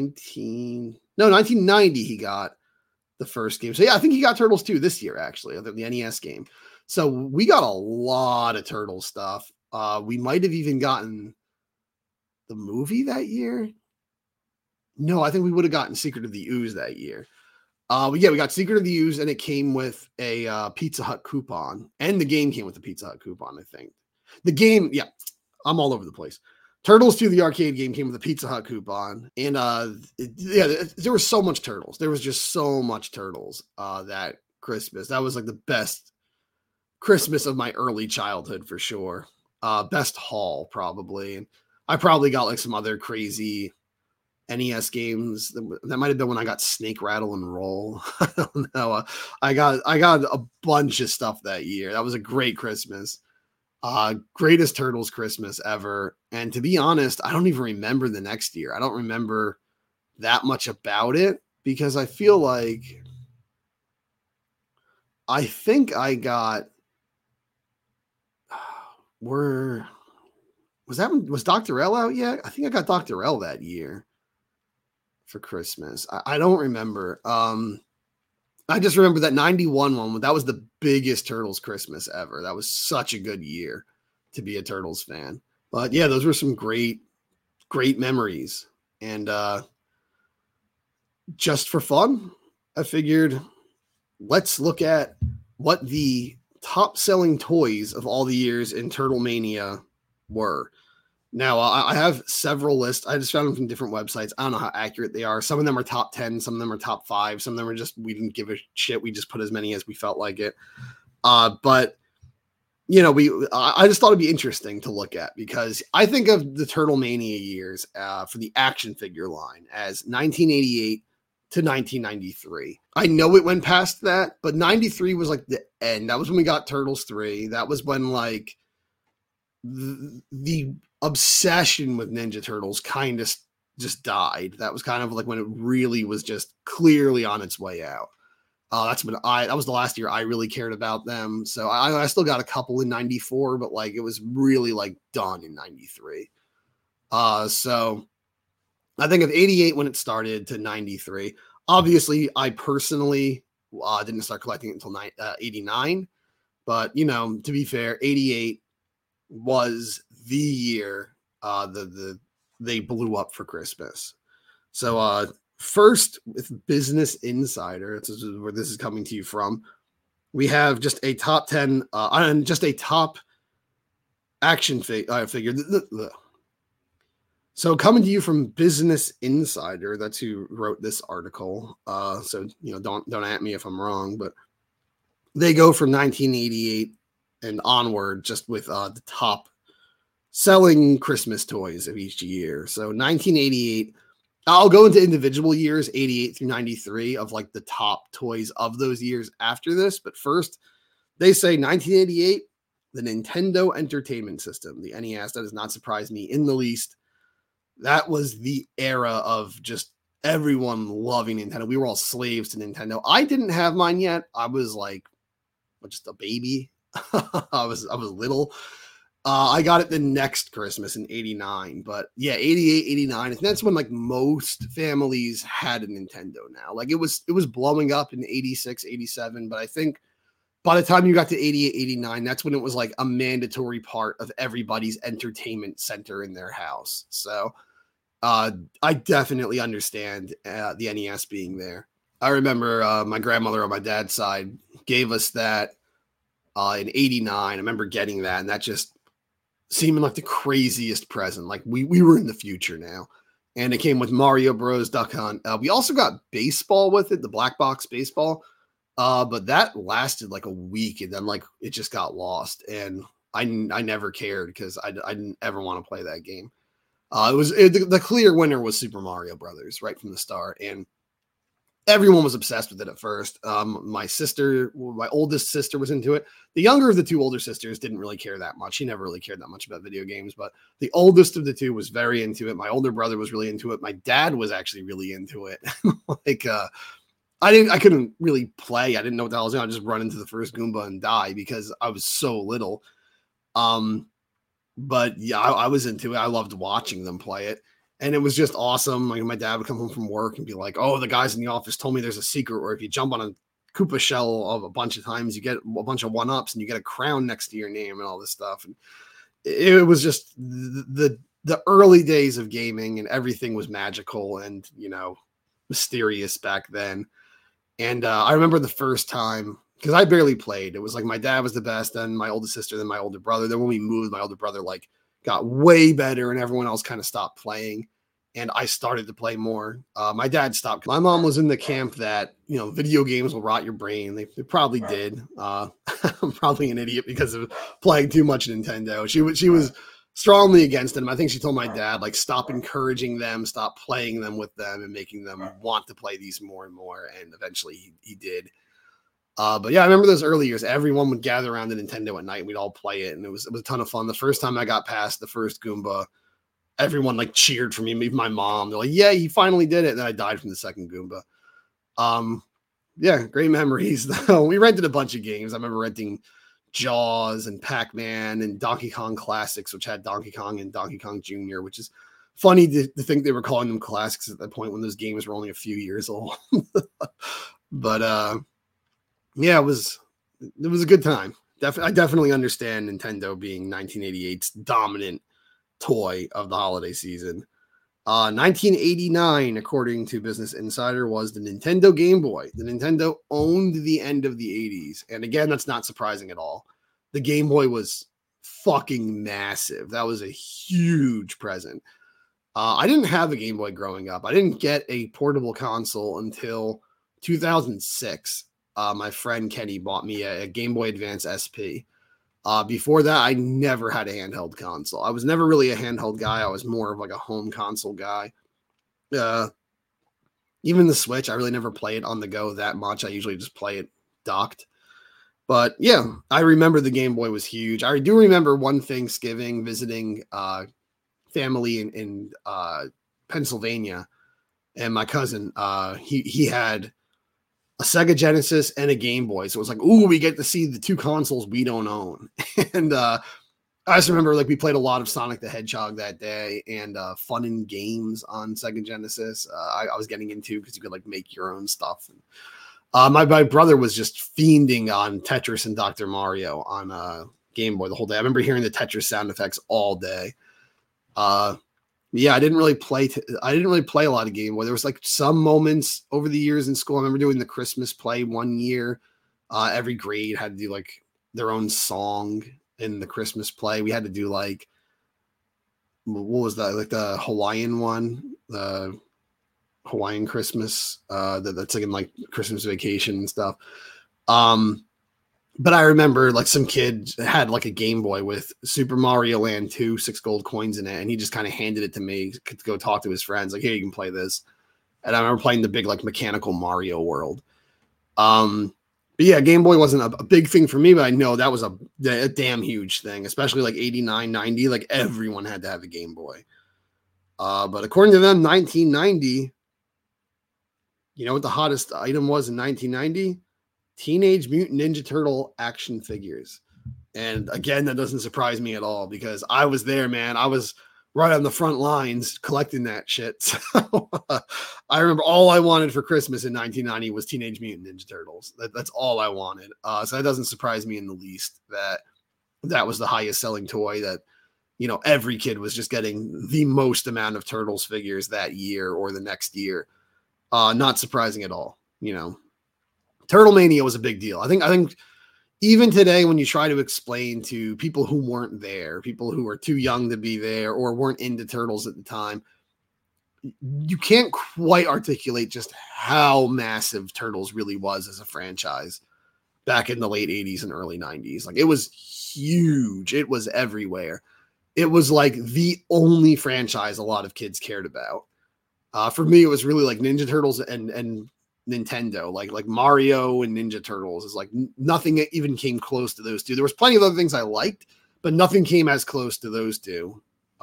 1990 he got the first game. So yeah, I think he got Turtles 2 this year, actually, the NES game. So we got a lot of Turtle stuff. We might have even gotten the movie that year. No, I think we would have gotten Secret of the Ooze that year. But yeah, we got Secret of the Ooze, and it came with a Pizza Hut coupon, and the game came with a Pizza Hut coupon, I think. The game, yeah, I'm all over the place. Turtles 2, the arcade game, came with a Pizza Hut coupon. And there was so much Turtles. There was just so much Turtles that Christmas. That was like the best Christmas of my early childhood for sure. Best haul, probably. And I probably got like some other crazy NES games. That might have been when I got Snake, Rattle, and Roll. I don't know. I got a bunch of stuff that year. That was a great Christmas. Greatest Turtles Christmas ever. And to be honest, I don't even remember the next year. I don't remember that much about it because I feel like I think I got was Dr. L out yet? I think I got Dr. L that year for Christmas. I don't remember. I just remember that 91 one. That was the biggest Turtles Christmas ever. That was such a good year to be a Turtles fan. But yeah, those were some great memories. And just for fun, I figured let's look at what the top selling toys of all the years in Turtle Mania were. Now, I have several lists. I just found them from different websites. I don't know how accurate they are. Some of them are top 10. Some of them are top 5. Some of them are just, we didn't give a shit. We just put as many as we felt like it. But, you know, I just thought it'd be interesting to look at, because I think of the Turtle Mania years for the action figure line as 1988 to 1993. I know it went past that, but 93 was like the end. That was when we got Turtles 3. That was when like the obsession with Ninja Turtles kind of just died. That was kind of like when it really was just clearly on its way out. That was the last year I really cared about them. So I still got a couple in 94, but like it was really like done in 93. So I think of 88 when it started to 93. Obviously, I personally didn't start collecting it until 89. But, you know, to be fair, 88 was the year they blew up for Christmas. So first, with Business Insider, this is where this is coming to you from, we have just a top 10 and just a top action figure. So coming to you from Business Insider, that's who wrote this article. So, you know, don't at me if I'm wrong, but they go from 1988 and onward just with the top selling Christmas toys of each year. So 1988, I'll go into individual years, 88 through 93, of like the top toys of those years after this. But first, they say 1988, the Nintendo Entertainment System, the NES. That does not surprise me in the least. That was the era of just everyone loving Nintendo. We were all slaves to Nintendo. I didn't have mine yet. I was like just a baby. I was little. I got it the next Christmas in 89, but yeah, 88, 89. And that's when like most families had a Nintendo now. Like it was blowing up in 86, 87, but I think by the time you got to 88, 89, that's when it was like a mandatory part of everybody's entertainment center in their house. So I definitely understand the NES being there. I remember my grandmother on my dad's side gave us that in 89. I remember getting that, and that just seeming like the craziest present. Like we were in the future now. And it came with Mario Bros. Duck Hunt. We also got baseball with it, the black box baseball. But that lasted like a week, and then like it just got lost. And I never cared because I didn't ever want to play that game. The clear winner was Super Mario Brothers right from the start. And everyone was obsessed with it at first. My oldest sister was into it. The younger of the two older sisters didn't really care that much. She never really cared that much about video games, but the oldest of the two was very into it. My older brother was really into it. My dad was actually really into it. I couldn't really play. I didn't know what the hell I was doing. I just run into the first Goomba and die because I was so little. But yeah, I was into it. I loved watching them play it. And it was just awesome. Like my dad would come home from work and be like, "Oh, the guys in the office told me there's a secret where if you jump on a Koopa shell of a bunch of times, you get a bunch of 1-ups and you get a crown next to your name and all this stuff." And it was just the early days of gaming, and everything was magical and, you know, mysterious back then. And I remember the first time, because I barely played. It was like my dad was the best, then my oldest sister, then my older brother. Then when we moved, my older brother like got way better and everyone else kind of stopped playing. And I started to play more. My dad stopped. My mom was in the camp that, you know, video games will rot your brain. They probably did. I'm probably an idiot because of playing too much Nintendo. She was strongly against them. I think she told my dad, like, stop encouraging them, stop playing them with them and making them want to play these more and more. And eventually he did. But yeah, I remember those early years. Everyone would gather around the Nintendo at night and we'd all play it. And it was a ton of fun. The first time I got past the first Goomba, everyone like cheered for me, even my mom. They're like, "Yeah, he finally did it." And then I died from the second Goomba. Yeah, great memories. We rented a bunch of games. I remember renting Jaws and Pac-Man and Donkey Kong Classics, which had Donkey Kong and Donkey Kong Jr., which is funny to think they were calling them classics at that point when those games were only a few years old. But yeah, it was a good time. I definitely understand Nintendo being 1988's dominant toy of the holiday season. 1989, according to Business Insider, was the Nintendo Game Boy. The Nintendo owned the end of the 80s. And again, that's not surprising at all. The Game Boy was fucking massive. That was a huge present. I didn't have a Game Boy growing up. I didn't get a portable console until 2006. My friend Kenny bought me a Game Boy Advance SP. Before that, I never had a handheld console. I was never really a handheld guy. I was more of like a home console guy. Even the Switch, I really never play it on the go that much. I usually just play it docked. But yeah, I remember the Game Boy was huge. I do remember one Thanksgiving visiting family in Pennsylvania, and my cousin, he had a Sega Genesis and a Game Boy. So it was like, ooh, we get to see the two consoles we don't own. And I just remember like we played a lot of Sonic the Hedgehog that day and Fun and Games on Sega Genesis. I was getting into because you could like make your own stuff. And, my brother was just fiending on Tetris and Dr. Mario on Game Boy the whole day. I remember hearing the Tetris sound effects all day. Yeah, I didn't really play a lot of Game Boy. There was like some moments over the years in school. I remember doing the Christmas play one year. Every grade had to do like their own song in the Christmas play. We had to do like, what was that? Like the Hawaiian one, the Hawaiian Christmas. That's like in like Christmas Vacation and stuff. But I remember like some kid had like a Game Boy with Super Mario Land 2, 6 gold coins in it. And he just kind of handed it to me to go talk to his friends. Like, hey, you can play this. And I remember playing the big like mechanical Mario World. But yeah, Game Boy wasn't a big thing for me, but I know that was a damn huge thing, especially like 89, 90. Like everyone had to have a Game Boy. But according to them, 1990, you know what the hottest item was in 1990? Teenage Mutant Ninja Turtle action figures. And again, that doesn't surprise me at all because I was there, man. I was right on the front lines collecting that shit. So I remember all I wanted for Christmas in 1990 was Teenage Mutant Ninja Turtles. That's all I wanted. So that doesn't surprise me in the least that was the highest selling toy that, you know, every kid was just getting the most amount of Turtles figures that year or the next year. Not surprising at all, you know. Turtle Mania was a big deal. I think even today, when you try to explain to people who weren't there, people who were too young to be there or weren't into Turtles at the time, you can't quite articulate just how massive Turtles really was as a franchise back in the late 80s and early 90s. Like it was huge. It was everywhere. It was like the only franchise a lot of kids cared about. For me, it was really like Ninja Turtles and Nintendo, like Mario and Ninja Turtles is like nothing even came close to those two. There was plenty of other things I liked, but nothing came as close to those two.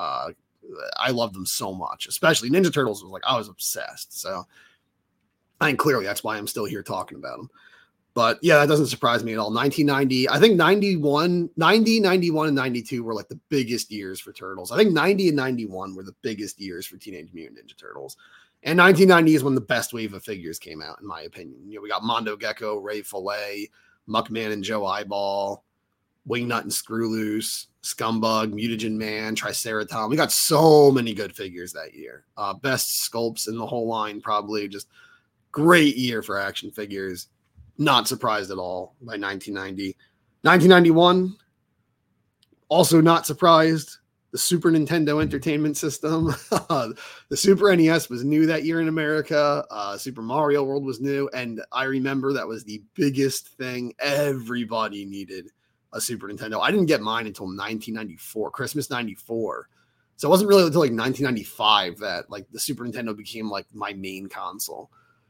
I loved them so much, especially Ninja Turtles was like, I was obsessed. So I think clearly that's why I'm still here talking about them. But yeah, that doesn't surprise me at all. 1990, I think 90, 91, and 92 were like the biggest years for Turtles. I think 90 and 91 were the biggest years for Teenage Mutant Ninja Turtles. And 1990 is when the best wave of figures came out, in my opinion. You know, we got Mondo Gecko, Ray Fillet, Muckman and Joe Eyeball, Wingnut and Screwloose, Scumbug, Mutagen Man, Triceratom. We got so many good figures that year. Best sculpts in the whole line, probably. Just great year for action figures. Not surprised at all by 1990. 1991, also not surprised. The Super Nintendo Entertainment System. The Super NES was new that year in America. Super Mario World was new. And I remember that was the biggest thing. Everybody needed a Super Nintendo. I didn't get mine until 1994, Christmas 94. So it wasn't really until like 1995 that like the Super Nintendo became like my main console.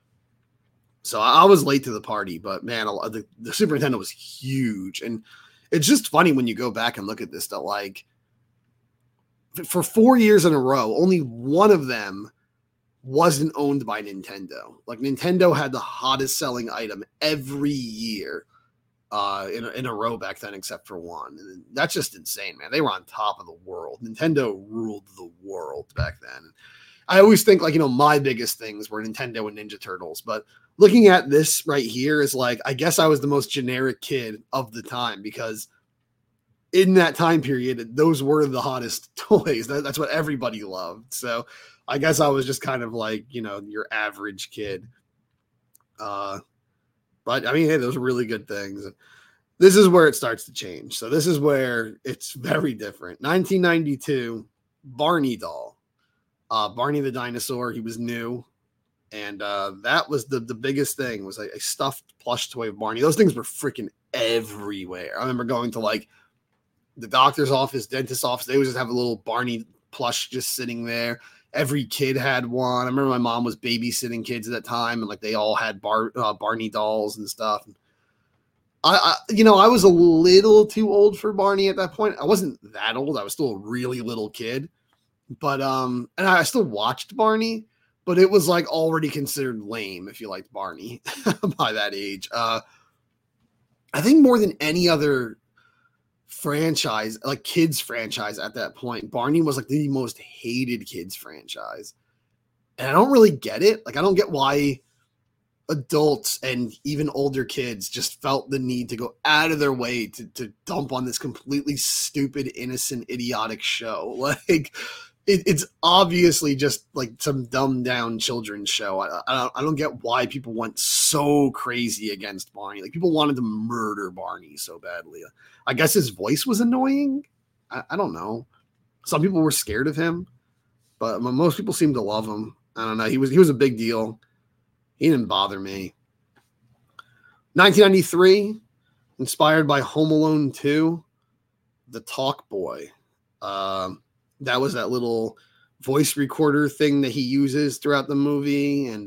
So I was late to the party, but man, the Super Nintendo was huge. And it's just funny when you go back and look at this, that like, for 4 years in a row, only one of them wasn't owned by Nintendo. Like Nintendo had the hottest selling item every year in a row back then, except for one. And that's just insane, man. They were on top of the world. Nintendo ruled the world back then. I always think like, my biggest things were Nintendo and Ninja Turtles, but looking at this right here is like, I guess I was the most generic kid of the time because in that time period, those were the hottest toys. That's what everybody loved. So I guess I was just kind of like, your average kid. But I mean, hey, those are really good things. This is where it starts to change. So this is where it's very different. 1992, Barney doll. Barney the dinosaur, he was new. And that was the biggest thing was a stuffed plush toy of Barney. Those things were freaking everywhere. I remember going to like the doctor's office, dentist's office. They would just have a little Barney plush just sitting there. Every kid had one. I remember my mom was babysitting kids at that time, and like they all had Barney dolls and stuff. I was a little too old for Barney at that point. I wasn't that old. I was still a really little kid, but and I still watched Barney, but it was like already considered lame if you liked Barney by that age. I think more than any other franchise, like kids franchise at that point, Barney was like the most hated kids franchise. And I don't really get it. Like, I don't get why adults and even older kids just felt the need to go out of their way to dump on this completely stupid, innocent, idiotic show. Like, it's obviously just like some dumbed down children's show. I don't get why people went so crazy against Barney. Like, people wanted to murder Barney so badly. I guess his voice was annoying. I don't know. Some people were scared of him, but most people seemed to love him. I don't know. He was a big deal. He didn't bother me. 1993, inspired by Home Alone 2, The Talk Boy. That was that little voice recorder thing that he uses throughout the movie, and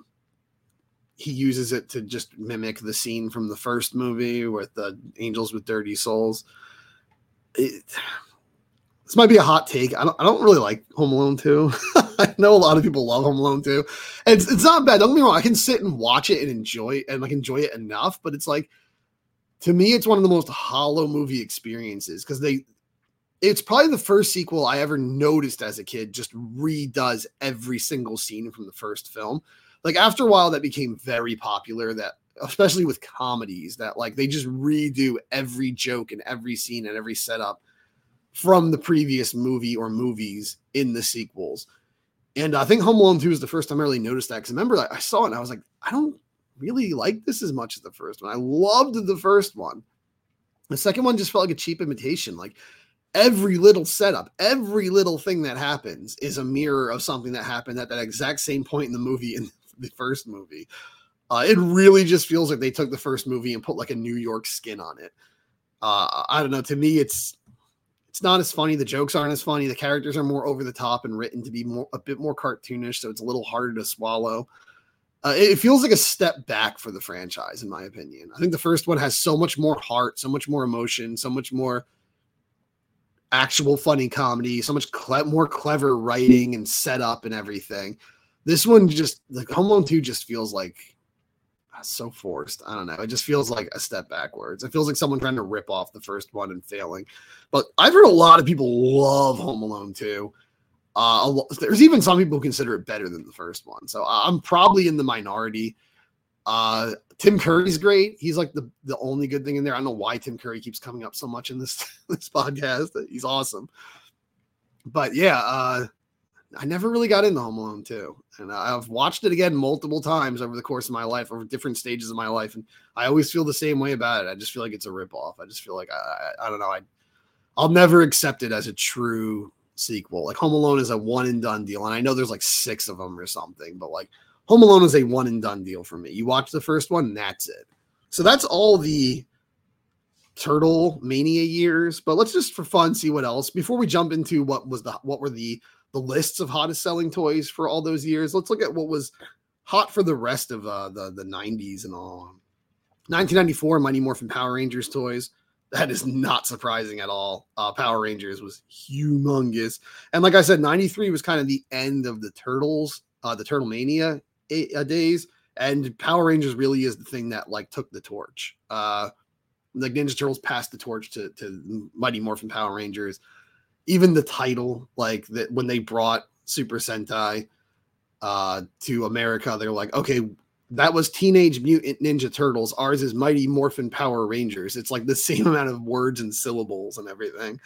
he uses it to just mimic the scene from the first movie with the Angels with Dirty Souls. This might be a hot take. I don't really like Home Alone 2. I know a lot of people love Home Alone 2. And it's not bad. Don't get me wrong. I can sit and watch it and enjoy it enough, but it's like, to me, it's one of the most hollow movie experiences because it's probably the first sequel I ever noticed as a kid just redoes every single scene from the first film. Like, after a while, that became very popular, that especially with comedies, that like they just redo every joke and every scene and every setup from the previous movie or movies in the sequels. And I think Home Alone 2 is the first time I really noticed that, because remember I saw it and I was like, I don't really like this as much as the first one. I loved the first one. The second one just felt like a cheap imitation. Like, every little setup, every little thing that happens is a mirror of something that happened at that exact same point in the movie in the first movie. It really just feels like they took the first movie and put like a New York skin on it. I don't know. To me, it's not as funny. The jokes aren't as funny. The characters are more over the top and written to be a bit more cartoonish, so it's a little harder to swallow. It feels like a step back for the franchise, in my opinion. I think the first one has so much more heart, so much more emotion, so much more actual funny comedy, so much more clever writing and setup and everything. This one just, like, Home Alone 2 just feels like so forced. I don't know. It just feels like a step backwards. It feels like someone trying to rip off the first one and failing. But I've heard a lot of people love Home Alone 2. There's even some people who consider it better than the first one. So I'm probably in the minority. Tim Curry's great. He's like the only good thing in there. I don't know why Tim Curry keeps coming up so much in this podcast. He's awesome. But yeah, I never really got into Home Alone 2. And I've watched it again multiple times over the course of my life, over different stages of my life. And I always feel the same way about it. I just feel like it's a ripoff. I just feel like, I don't know. I'll never accept it as a true sequel. Like, Home Alone is a one and done deal. And I know there's like 6 of them or something, but like, Home Alone is a one and done deal for me. You watch the first one, and that's it. So that's all the Turtle Mania years. But let's just, for fun, see what else. Before we jump into what were the lists of hottest selling toys for all those years, let's look at what was hot for the rest of the 90s and all. 1994, Mighty Morphin Power Rangers toys. That is not surprising at all. Power Rangers was humongous. And like I said, 93 was kind of the end of the Turtles the Turtle Mania days, and Power Rangers really is the thing that like took the torch. Like Ninja Turtles passed the torch to Mighty Morphin Power Rangers. Even the title, like that when they brought Super Sentai to America, they're like, okay, that was Teenage Mutant Ninja Turtles. Ours is Mighty Morphin Power Rangers. It's like the same amount of words and syllables and everything.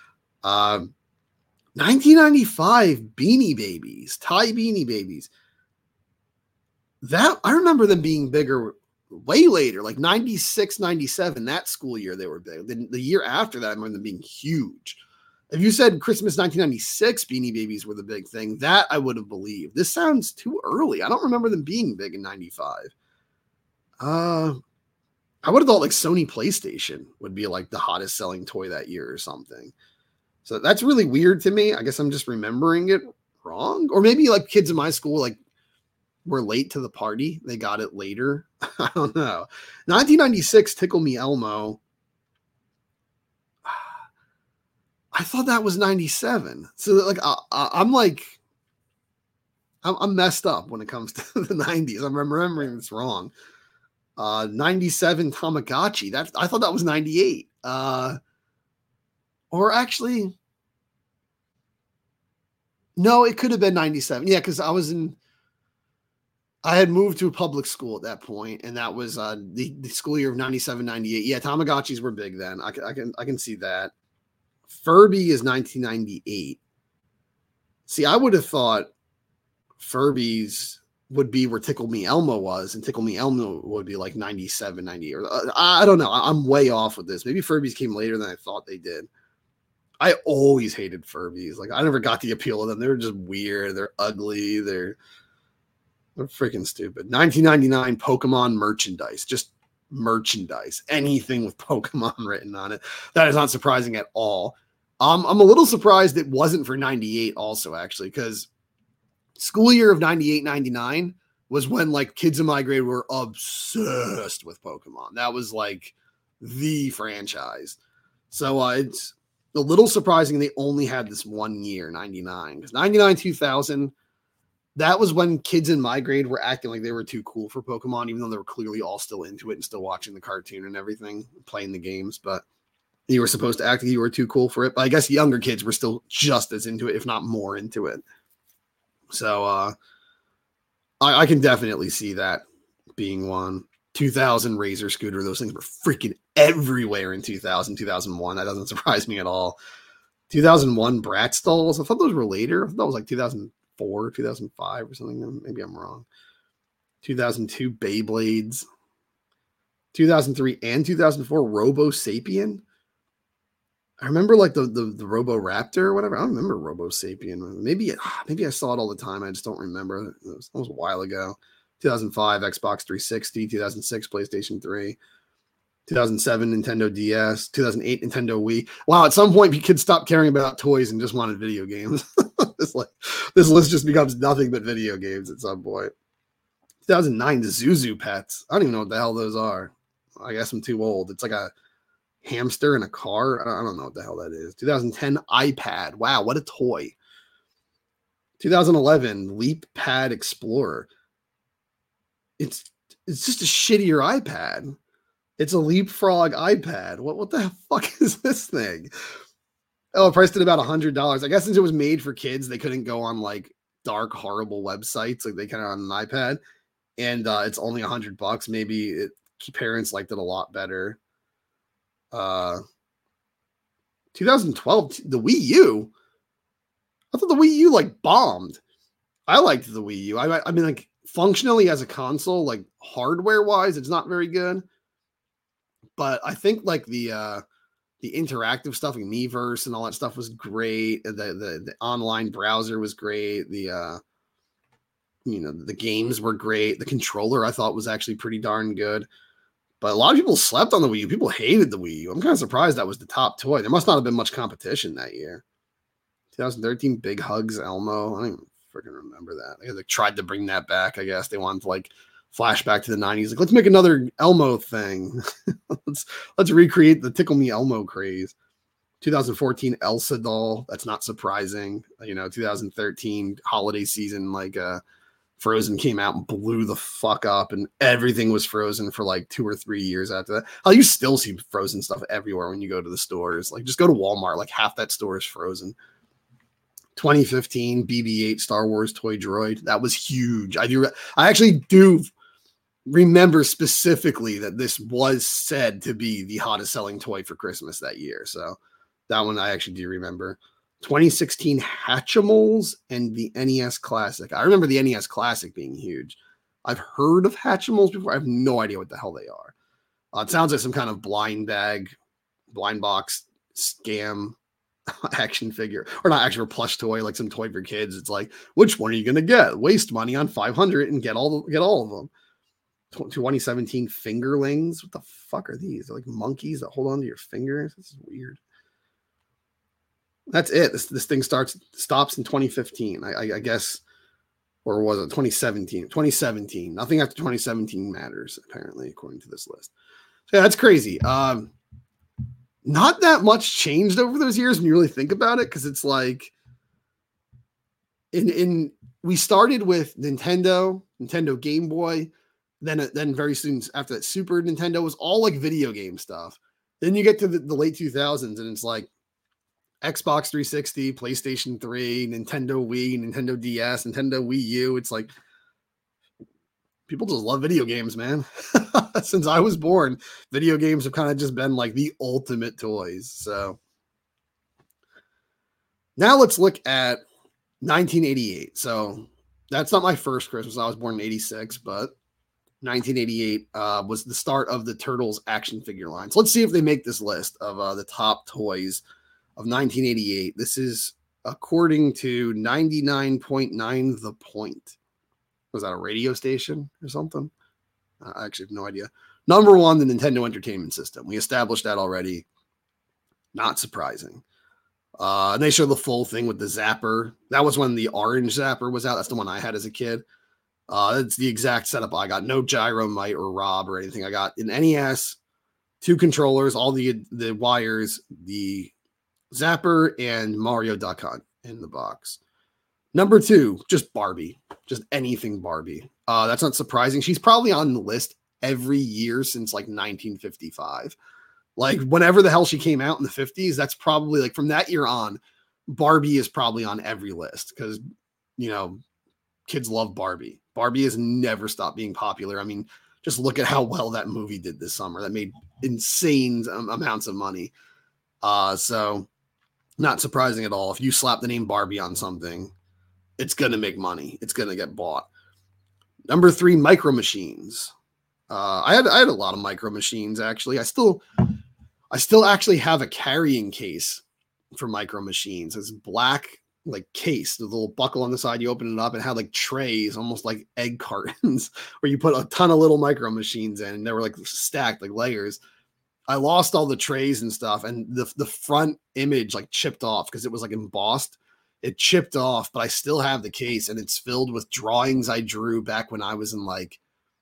1995 Beanie Babies, Thai Beanie Babies. That I remember them being bigger way later, like 96, 97, that school year they were big. Then the year after that, I remember them being huge. If you said Christmas 1996 Beanie Babies were the big thing, that I would have believed. This sounds too early. I don't remember them being big in 95. I would have thought like Sony PlayStation would be like the hottest selling toy that year or something. So that's really weird to me. I guess I'm just remembering it wrong. Or maybe like kids in my school like were late to the party. They got it later. I don't know. 1996 Tickle Me Elmo. I thought that was 97. So like I'm messed up when it comes to the 90s. I'm remembering this wrong. 97 Tamagotchi. I thought that was 98. Or actually, no, it could have been 97. Yeah, because I had moved to a public school at that point, and that was the school year of 97, 98. Yeah, Tamagotchis were big then. I can see that. Furby is 1998. See, I would have thought Furbies would be where Tickle Me Elmo was, and Tickle Me Elmo would be like 97, 98. I don't know. I'm way off with this. Maybe Furbies came later than I thought they did. I always hated Furbies. Like, I never got the appeal of them. They were just weird. They're ugly. They're freaking stupid. 1999 Pokemon merchandise. Just merchandise. Anything with Pokemon written on it. That is not surprising at all. I'm a little surprised it wasn't for 98 also, actually, because school year of 98, 99 was when, like, kids in my grade were obsessed with Pokemon. That was, like, the franchise. So it's a little surprising they only had this 1 year, 99. Because 99, 2000, that was when kids in my grade were acting like they were too cool for Pokemon, even though they were clearly all still into it and still watching the cartoon and everything, playing the games. But you were supposed to act like you were too cool for it. But I guess younger kids were still just as into it, if not more into it. So I can definitely see that being one. 2000 Razor Scooter. Those things were freaking everywhere in 2000, 2001. That doesn't surprise me at all. 2001 Bratz dolls. I thought those were later. I thought that was like 2004, 2005 or something. Maybe I'm wrong. 2002 Beyblades. 2003 and 2004 Robo Sapien. I remember like the Robo Raptor or whatever. I don't remember Robo Sapien. Maybe I saw it all the time. I just don't remember. It was almost a while ago. 2005 Xbox 360. 2006 PlayStation 3. 2007 Nintendo DS. 2008 Nintendo Wii. Wow, at some point kids stopped caring about toys and just wanted video games. This list just becomes nothing but video games at some point. 2009 the Zuzu Pets. I don't even know what the hell those are. I guess I'm too old. It's like a hamster in a car. I don't know what the hell that is. 2010 iPad. Wow, what a toy. 2011 Leap Pad Explorer. It's just a shittier iPad. It's a Leapfrog iPad. What the fuck is this thing? Oh, priced at about $100. I guess since it was made for kids, they couldn't go on like dark, horrible websites like they can on an iPad. And it's only $100. Maybe parents liked it a lot better. 2012, the Wii U. I thought the Wii U like bombed. I liked the Wii U. I mean, like functionally as a console, like hardware wise, it's not very good. But I think like the interactive stuff, like Miiverse and all that stuff was great. The online browser was great. The games were great. The controller I thought was actually pretty darn good. But a lot of people slept on the Wii U. People hated the Wii U. I'm kind of surprised that was the top toy. There must not have been much competition that year. 2013 Big Hugs Elmo. I don't even freaking remember that. They like tried to bring that back. I guess they wanted to like flash back to the 90s. Like, let's make another Elmo thing. let's recreate the Tickle Me Elmo craze. 2014 Elsa doll. That's not surprising. 2013 holiday season, like Frozen came out and blew the fuck up, and everything was Frozen for like 2 or 3 years after that. Oh, you still see Frozen stuff everywhere when you go to the stores. Like, just go to Walmart, like half that store is Frozen. 2015 BB-8 Star Wars toy droid, that was huge. I actually do remember specifically that this was said to be the hottest selling toy for Christmas that year. So that one I actually do remember. 2016 Hatchimals and the NES Classic. I remember the NES Classic being huge. I've heard of Hatchimals before. I have no idea what the hell they are. It sounds like some kind of blind box scam action figure, or not action, or plush toy, like some toy for kids. It's like, which one are you going to get? Waste money on 500 and get all of them. 2017 Fingerlings. What the fuck are these? They're like monkeys that hold on to your fingers. This is weird. That's it. This thing stops in 2015, I guess, or was it 2017? 2017. Nothing after 2017 matters, apparently, according to this list. So yeah, that's crazy. Not that much changed over those years when you really think about it, because it's like, we started with Nintendo Game Boy, then very soon after that, Super Nintendo was all like video game stuff. Then you get to the late 2000s, and it's like Xbox 360, PlayStation 3, Nintendo Wii, Nintendo DS, Nintendo Wii U. It's like, people just love video games, man. Since I was born, video games have kind of just been like the ultimate toys. So now let's look at 1988. So that's not my first Christmas. I was born in 86, but 1988 was the start of the Turtles action figure line. So let's see if they make this list of the top toys of 1988. This is according to 99.9 The Point. Was that a radio station or something? I actually have no idea. Number one, the Nintendo Entertainment System. We established that already. Not surprising. And they show the full thing with the Zapper. That was when the orange Zapper was out. That's the one I had as a kid. It's the exact setup I got. No Gyromite or Rob or anything. I got an NES, 2 controllers, all the wires, the Zapper, and Mario Duck Hunt in the box. Number 2, just Barbie. Just anything Barbie. That's not surprising. She's probably on the list every year since like 1955. Like, whenever the hell she came out in the 50s, that's probably like from that year on, Barbie is probably on every list because, you know, kids love Barbie. Barbie has never stopped being popular. I mean, just look at how well that movie did this summer. That made insane amounts of money. So not surprising at all. If you slap the name Barbie on something, it's going to make money. It's going to get bought. Number 3, Micro Machines. I had a lot of Micro Machines, actually. I still actually have a carrying case for Micro Machines. It's black, like, case, the little buckle on the side. You open it up and it had like trays, almost like egg cartons, where you put a ton of little Micro Machines in, and they were like stacked like layers. I lost all the trays and stuff, and the front image like chipped off because it was like embossed. It chipped off, but I still have the case, and it's filled with drawings I drew back when I was in like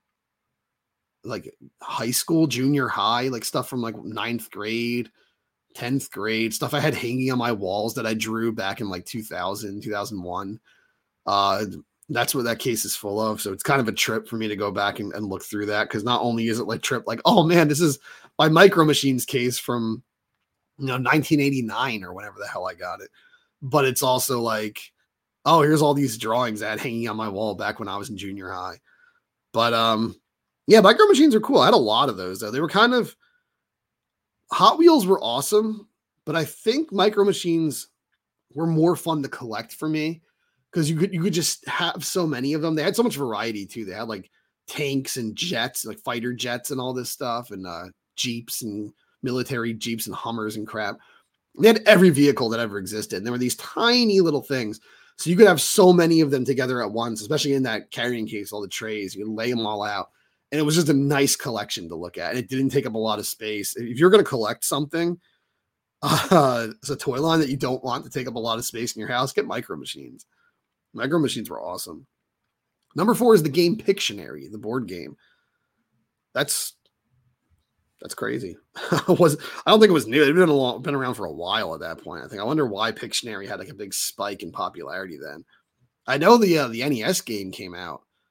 high school, junior high, like stuff from like 9th grade, 10th grade, stuff I had hanging on my walls that I drew back in like 2000, 2001. That's what that case is full of. So it's kind of a trip for me to go back and look through that. Cause not only is it like trip, like, oh man, this is my Micro Machines case from, 1989 or whenever the hell I got it. But it's also like, oh, here's all these drawings I had hanging on my wall back when I was in junior high. But, yeah, Micro Machines are cool. I had a lot of those, though. They were kind of, Hot Wheels were awesome, but I think Micro Machines were more fun to collect for me because you could just have so many of them. They had so much variety too. They had like tanks and jets, like fighter jets and all this stuff, and Jeeps and military Jeeps and Hummers and crap. They had every vehicle that ever existed. And there were these tiny little things. So you could have so many of them together at once, especially in that carrying case, all the trays. You could lay them all out. And it was just a nice collection to look at. And it didn't take up a lot of space. If you're going to collect something, it's a toy line that you don't want to take up a lot of space in your house, get Micro Machines. Micro Machines were awesome. Number 4 is the game Pictionary, the board game. That's crazy. I don't think it was new. It had been around for a while at that point. I wonder why Pictionary had like a big spike in popularity then. I know the NES game came out.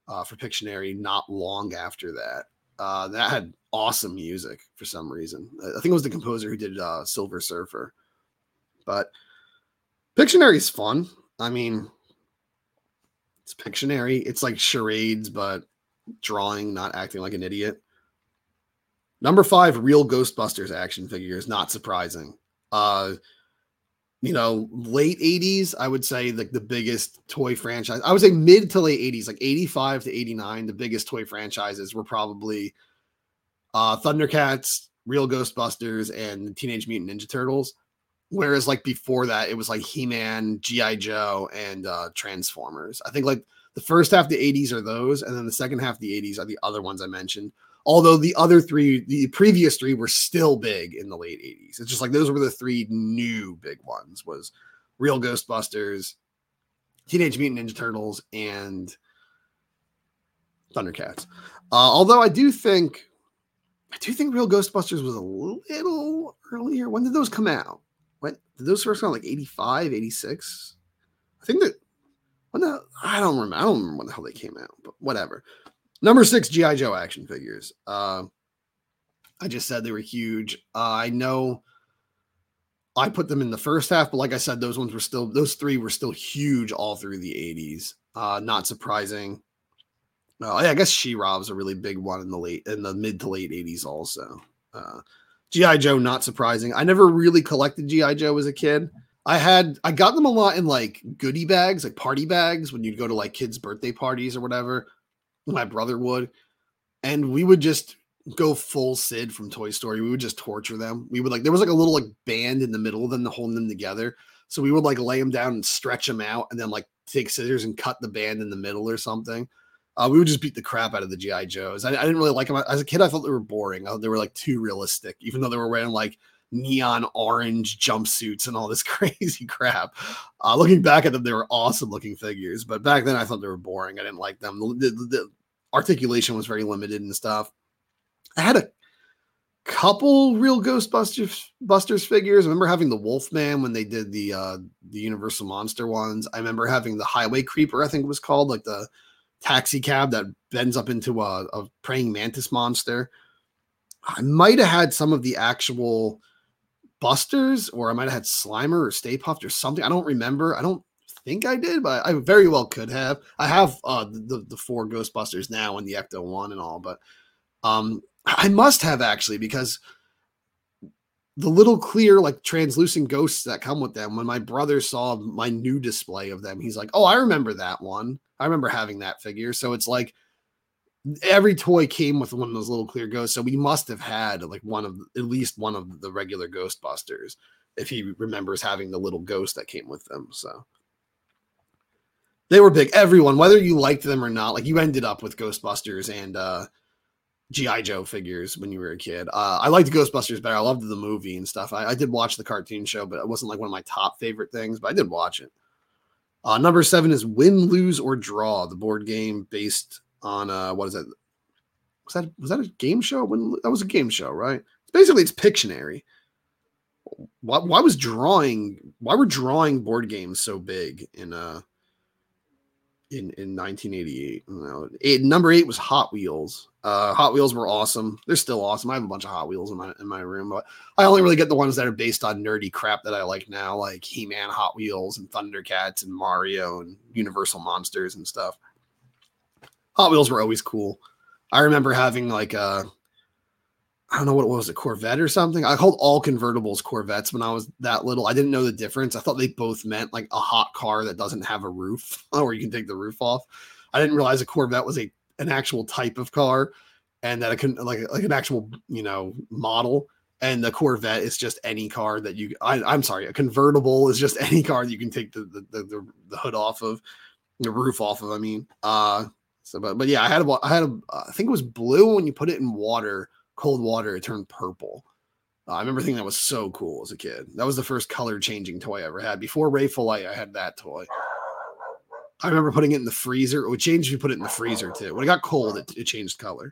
for Pictionary not long after that. That had awesome music for some reason. I think it was the composer who did Silver Surfer. But Pictionary is fun. I mean, it's Pictionary. It's like charades, but drawing, not acting like an idiot. Number 5, real Ghostbusters action figures. Not surprising. Late 80s, I would say like the biggest toy franchise. I would say mid to late 80s, like 85 to 89, the biggest toy franchises were probably Thundercats, Real Ghostbusters, and Teenage Mutant Ninja Turtles. Whereas like before that, it was like He-Man, G.I. Joe, and Transformers. I think like the first half of the 80s are those, and then the second half of the 80s are the other ones I mentioned. Although the previous three were still big in the late 80s. It's just like those were the 3 new big ones, was Real Ghostbusters, Teenage Mutant Ninja Turtles, and Thundercats. Although I do think Real Ghostbusters was a little earlier. When did those come out? What did those first come out, like 85, 86? I think that I don't remember. I don't remember when the hell they came out, but whatever. Number 6, G.I. Joe action figures. I just said they were huge. I know I put them in the first half, but like I said, those 3 were still huge all through the 80s. Not surprising. I guess She-Ra was a really big one in the mid to late 80s also. G.I. Joe, not surprising. I never really collected G.I. Joe as a kid. I got them a lot in like goodie bags, like party bags, when you'd go to like kids' birthday parties or whatever. My brother would, and we would just go full Sid from Toy Story. We would just torture them. We would there was like a little like band in the middle of them to hold them together. So we would like lay them down and stretch them out, and then like take scissors and cut the band in the middle or something. We would just beat the crap out of the G.I. Joes. I didn't really like them as a kid. I thought they were boring. They were like too realistic, even though they were wearing like neon orange jumpsuits and all this crazy crap. Looking back at them, they were awesome looking figures, but back then I thought they were boring. I didn't like them. The articulation was very limited and stuff. I had a couple real Ghostbusters figures. I remember having the Wolfman when they did the Universal Monster ones. I remember having the Highway Creeper, I think it was called, like the taxi cab that bends up into a praying mantis monster. I might have had some of the actual Busters, or I might have had Slimer or Stay Puft or something. I don't remember. I don't think I did, but I very well could have. I have the 4 Ghostbusters now and the Ecto-1 and all, but I must have actually, because the little clear, like translucent ghosts that come with them, when my brother saw my new display of them, he's like, "Oh, I remember that one. I remember having that figure." So it's like every toy came with one of those little clear ghosts. So we must have had like at least one of the regular Ghostbusters, if he remembers having the little ghost that came with them. So they were big. Everyone, whether you liked them or not, like you ended up with Ghostbusters and G.I. Joe figures when you were a kid. I liked Ghostbusters better. I loved the movie and stuff. I did watch the cartoon show, but it wasn't like one of my top favorite things, but I did watch it. Number 7 is Win, Lose, or Draw, the board game based on what is that? Was that a game show? That was a game show, right? Basically, it's Pictionary. Why were drawing board games so big in 1988? Number 8 was Hot Wheels. Hot Wheels were awesome. They're still awesome. I have a bunch of Hot Wheels in my room, but I only really get the ones that are based on nerdy crap that I like now, like He-Man, Hot Wheels, and Thundercats, and Mario, and Universal Monsters and stuff. Hot Wheels were always cool. I remember having like I don't know what it was, a Corvette or something. I called all convertibles Corvettes when I was that little. I didn't know the difference. I thought they both meant like a hot car that doesn't have a roof or you can take the roof off. I didn't realize a Corvette was an actual type of car, and that it can like an actual, model. And the Corvette is just any car that I'm sorry, a convertible is just any car that you can take the hood off of, the roof off of, I mean. But yeah, I had I think it was blue. When you put it in water, cold water, it turned purple. I remember thinking that was so cool as a kid. That was the first color changing toy I ever had. Before Rayful Light, I had that toy. I remember putting it in the freezer. It would change if you put it in the freezer too. When it got cold, it changed color.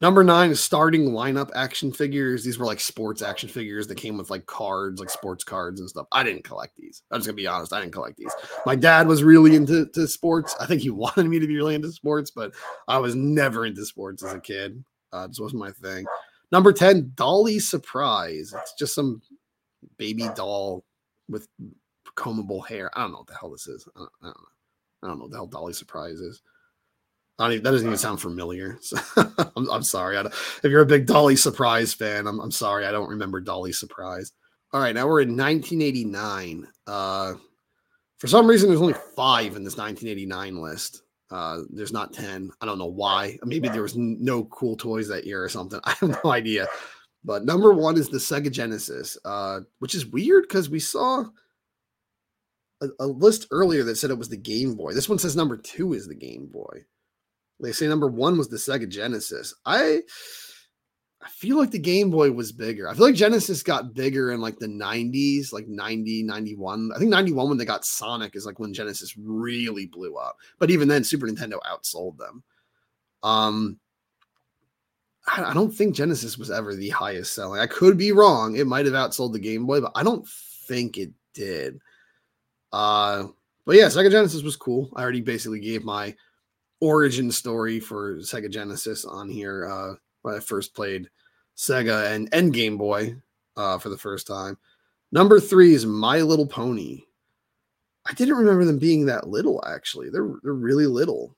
Number 9 is starting lineup action figures. These were like sports action figures that came with like cards, like sports cards and stuff. I didn't collect these. I'm just gonna be honest. I didn't collect these. My dad was really into sports. I think he wanted me to be really into sports, but I was never into sports as a kid. This wasn't my thing. Number 10, Dolly Surprise. It's just some baby doll with combable hair. I don't know what the hell this is. I don't know what the hell Dolly Surprise is. That doesn't even sound familiar. So I'm sorry. If you're a big Dolly Surprise fan, I'm sorry. I don't remember Dolly Surprise. All right, now we're in 1989. For some reason, there's only 5 in this 1989 list. There's not 10. I don't know why. Maybe there was no cool toys that year or something. I have no idea. But number 1 is the Sega Genesis, which is weird because we saw a list earlier that said it was the Game Boy. This one says number 2 is the Game Boy. They say number 1 was the Sega Genesis. I feel like the Game Boy was bigger. I feel like Genesis got bigger in like the 90s, like 90, 91. I think 91 when they got Sonic is like when Genesis really blew up. But even then, Super Nintendo outsold them. I don't think Genesis was ever the highest selling. I could be wrong. It might have outsold the Game Boy, but I don't think it did. But yeah, Sega Genesis was cool. I already basically gave my origin story for Sega Genesis on here when I first played Sega and Game Boy for the first time. Number 3 is My Little Pony. I didn't remember them being that little, actually. They're really little.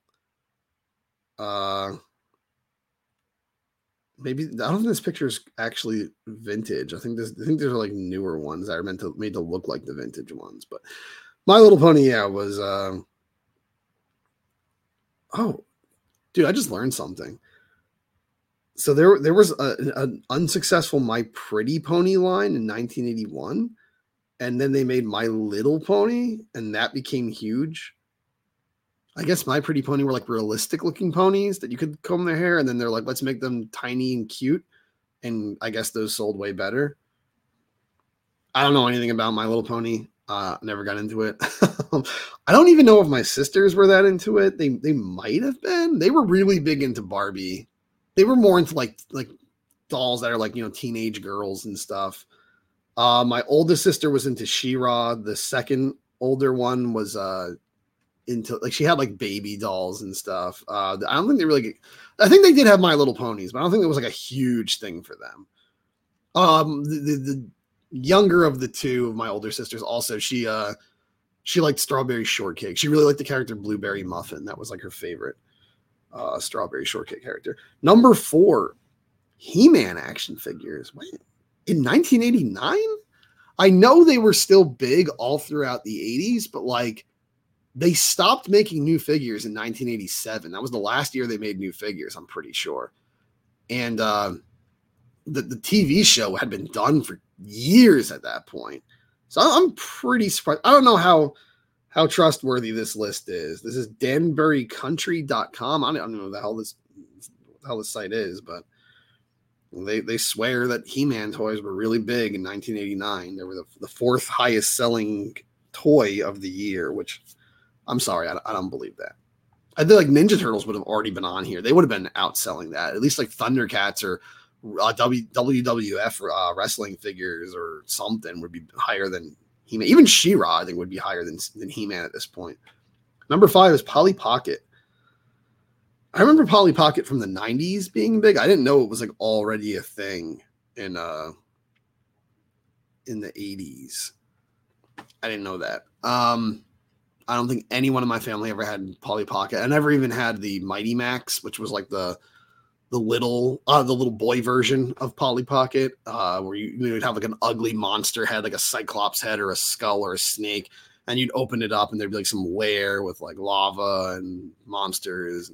Maybe I don't think this picture is actually vintage. I think there's like newer ones that are made to look like the vintage ones. But My Little Pony, yeah, was oh, dude, I just learned something. So there was an unsuccessful My Pretty Pony line in 1981, and then they made My Little Pony, and that became huge. I guess My Pretty Pony were like realistic looking ponies that you could comb their hair, and then they're like, let's make them tiny and cute. And I guess those sold way better. I don't know anything about My Little Pony. Never got into it. I don't even know if my sisters were that into it. They might have been. They were really big into Barbie. They were more into like dolls that are like, teenage girls and stuff. My oldest sister was into She-Ra. The second older one was into like, she had like baby dolls and stuff. I don't think they really I think they did have My Little Ponies, but I don't think it was like a huge thing for them. The younger of the two of my older sisters also, she liked Strawberry Shortcake. She really liked the character Blueberry Muffin. That was like her favorite Strawberry Shortcake character. Number 4, He-Man action figures. Wait, in 1989? I know they were still big all throughout the 80s, but like they stopped making new figures in 1987. That was the last year they made new figures, I'm pretty sure. And the TV show had been done for years at that point. So I'm pretty surprised. I don't know how trustworthy this list is. This is danburycountry.com. I don't know what the hell this site is, but they swear that He-Man toys were really big in 1989. They were the 4th highest selling toy of the year, which I'm sorry, I don't believe that. I feel like Ninja Turtles would have already been on here. They would have been outselling that. At least like Thundercats or WWF wrestling figures or something would be higher than He-Man. Even She-Ra, I think, would be higher than He-Man at this point. Number 5 is Polly Pocket. I remember Polly Pocket from the 90s being big. I didn't know it was like already a thing in the 80s. I didn't know that. I don't think anyone in my family ever had Polly Pocket. I never even had the Mighty Max, which was like the little boy version of Polly Pocket, where you'd have like an ugly monster head, like a Cyclops head or a skull or a snake, and you'd open it up and there'd be like some lair with like lava and monsters.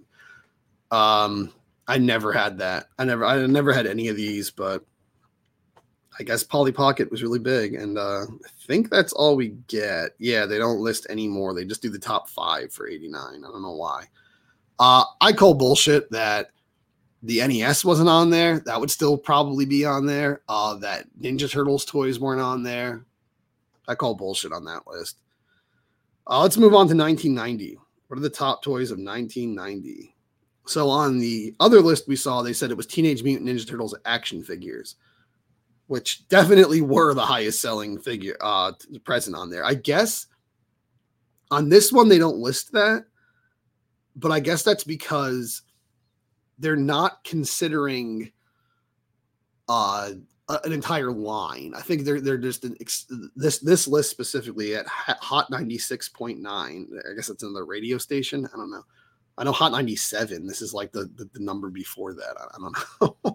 I never had that. I never had any of these, but I guess Polly Pocket was really big, and I think that's all we get. Yeah, they don't list any more. They just do the top 5 for 89. I don't know why. I call bullshit that the NES wasn't on there. That would still probably be on there. That Ninja Turtles toys weren't on there. I call bullshit on that list. Let's move on to 1990. What are the top toys of 1990? So on the other list we saw, they said it was Teenage Mutant Ninja Turtles action figures, which definitely were the highest selling figure present on there. I guess on this one, they don't list that, but I guess that's because they're not considering an entire line. I think they're just this list specifically at Hot 96.9. I guess it's in the radio station. I don't know. I know Hot 97. This is like the number before that. I don't know.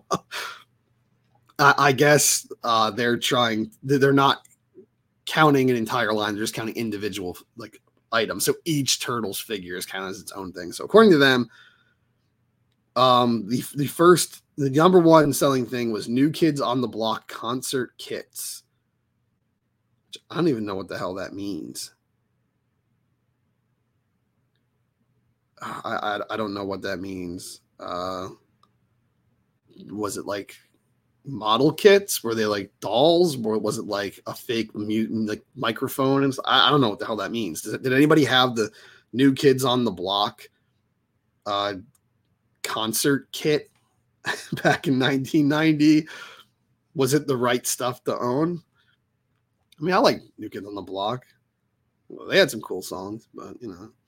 I guess they're not counting an entire line. They're just counting individual like items. So each Turtles figure is counted as its own thing. So according to them, the number one selling thing was New Kids on the Block concert kits. Which I don't even know what the hell that means. I don't know what that means. Was it like model kits? Were they like dolls? Or was it like a fake mutant like microphone? And I don't know what the hell that means. Did anybody have the New Kids on the Block concert kit back in 1990? Was it the right stuff to own? I mean, I like New Kids on the Block. Well, they had some cool songs, but you know,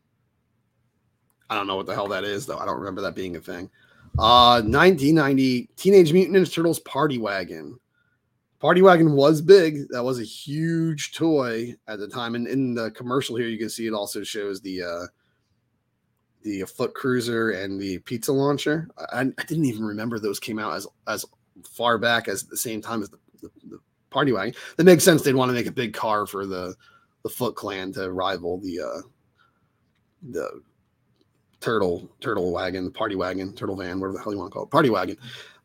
I don't know what the hell that is, though. I don't remember that being a thing. 1990 Teenage Mutant Ninja Turtles Party Wagon. Party Wagon was big. That was a huge toy at the time. And in the commercial here, you can see it also shows the foot cruiser and the pizza launcher. I didn't even remember those came out as far back as the same time as the Party Wagon. That makes sense. They'd want to make a big car for the Foot Clan to rival the turtle wagon, party wagon, turtle van, whatever the hell you want to call it, party wagon.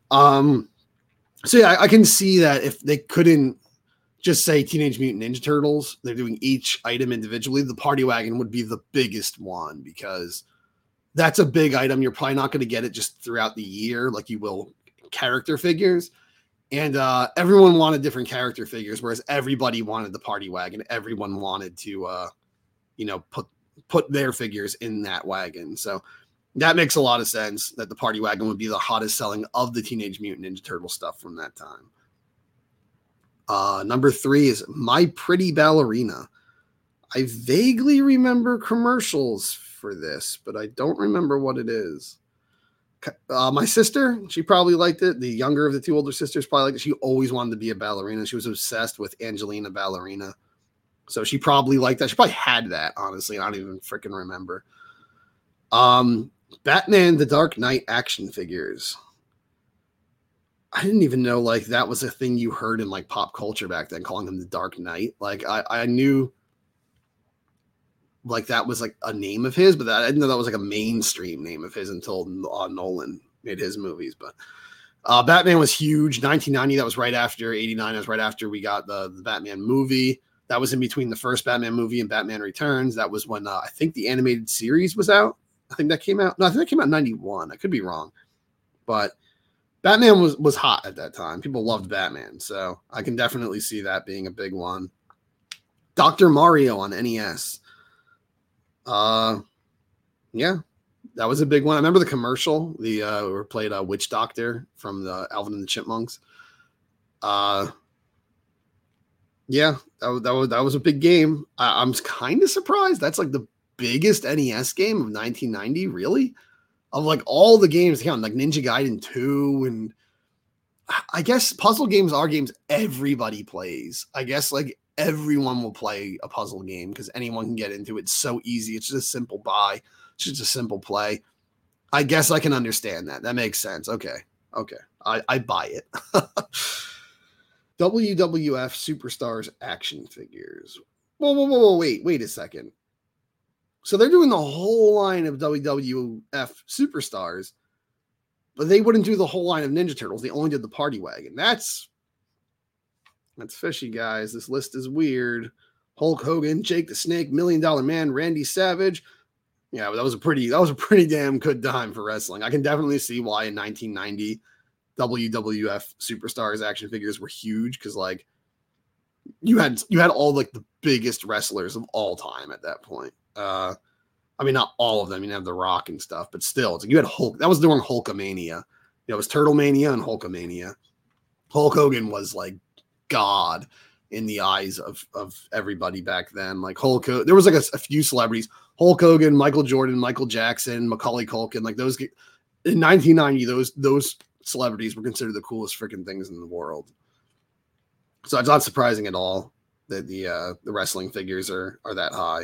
So yeah, I can see that if they couldn't just say Teenage Mutant Ninja Turtles, they're doing each item individually, the party wagon would be the biggest one because that's a big item. You're probably not going to get it just throughout the year like you will character figures. And everyone wanted different character figures, whereas everybody wanted the party wagon. Everyone wanted to, put their figures in that wagon. So that makes a lot of sense that the party wagon would be the hottest selling of the Teenage Mutant Ninja Turtle stuff from that time. Number 3 is My Pretty Ballerina. I vaguely remember commercials for this, but I don't remember what it is. My sister, she probably liked it. The younger of the two older sisters probably liked it. She always wanted to be a ballerina. She was obsessed with Angelina Ballerina. So she probably liked that. She probably had that, honestly. I don't even freaking remember. Batman The Dark Knight action figures. I didn't even know like that was a thing you heard in like pop culture back then, calling him the Dark Knight. Like I knew like that was like a name of his, but I didn't know that was like a mainstream name of his until Nolan made his movies. But Batman was huge. 1990, that was right after 89. That was right after we got the Batman movie. That was in between the first Batman movie and Batman Returns. That was when I think the animated series was out. I think that came out. No, I think that came out in 91. I could be wrong. But Batman was hot at that time. People loved Batman. So I can definitely see that being a big one. Dr. Mario on NES. Yeah, that was a big one. I remember the commercial. We played Witch Doctor from the Alvin and the Chipmunks. Yeah, that was a big game. I'm kind of surprised. That's like the biggest NES game of 1990, really? Of like all the games, like Ninja Gaiden 2, and I guess puzzle games are games everybody plays. I guess like everyone will play a puzzle game because anyone can get into it. It's so easy. It's just a simple buy. It's just a simple play. I guess I can understand that. That makes sense. Okay. I buy it. WWF Superstars action figures. Whoa, wait a second. So they're doing the whole line of WWF Superstars, but they wouldn't do the whole line of Ninja Turtles. They only did the Party Wagon. That's fishy, guys. This list is weird. Hulk Hogan, Jake the Snake, $1 Million Man, Randy Savage. Yeah, that was a pretty damn good time for wrestling. I can definitely see why in 1990 WWF Superstars action figures were huge because like you had all like the biggest wrestlers of all time at that point. I mean, not all of them. You have The Rock and stuff, but still, it's like you had Hulk. That was during Hulkamania. It was Turtle Mania and Hulkamania. Hulk Hogan was like God in the eyes of everybody back then. Like there was like a few celebrities: Hulk Hogan, Michael Jordan, Michael Jackson, Macaulay Culkin. Like those in 1990, those celebrities were considered the coolest freaking things in the world. So it's not surprising at all that the wrestling figures are that high.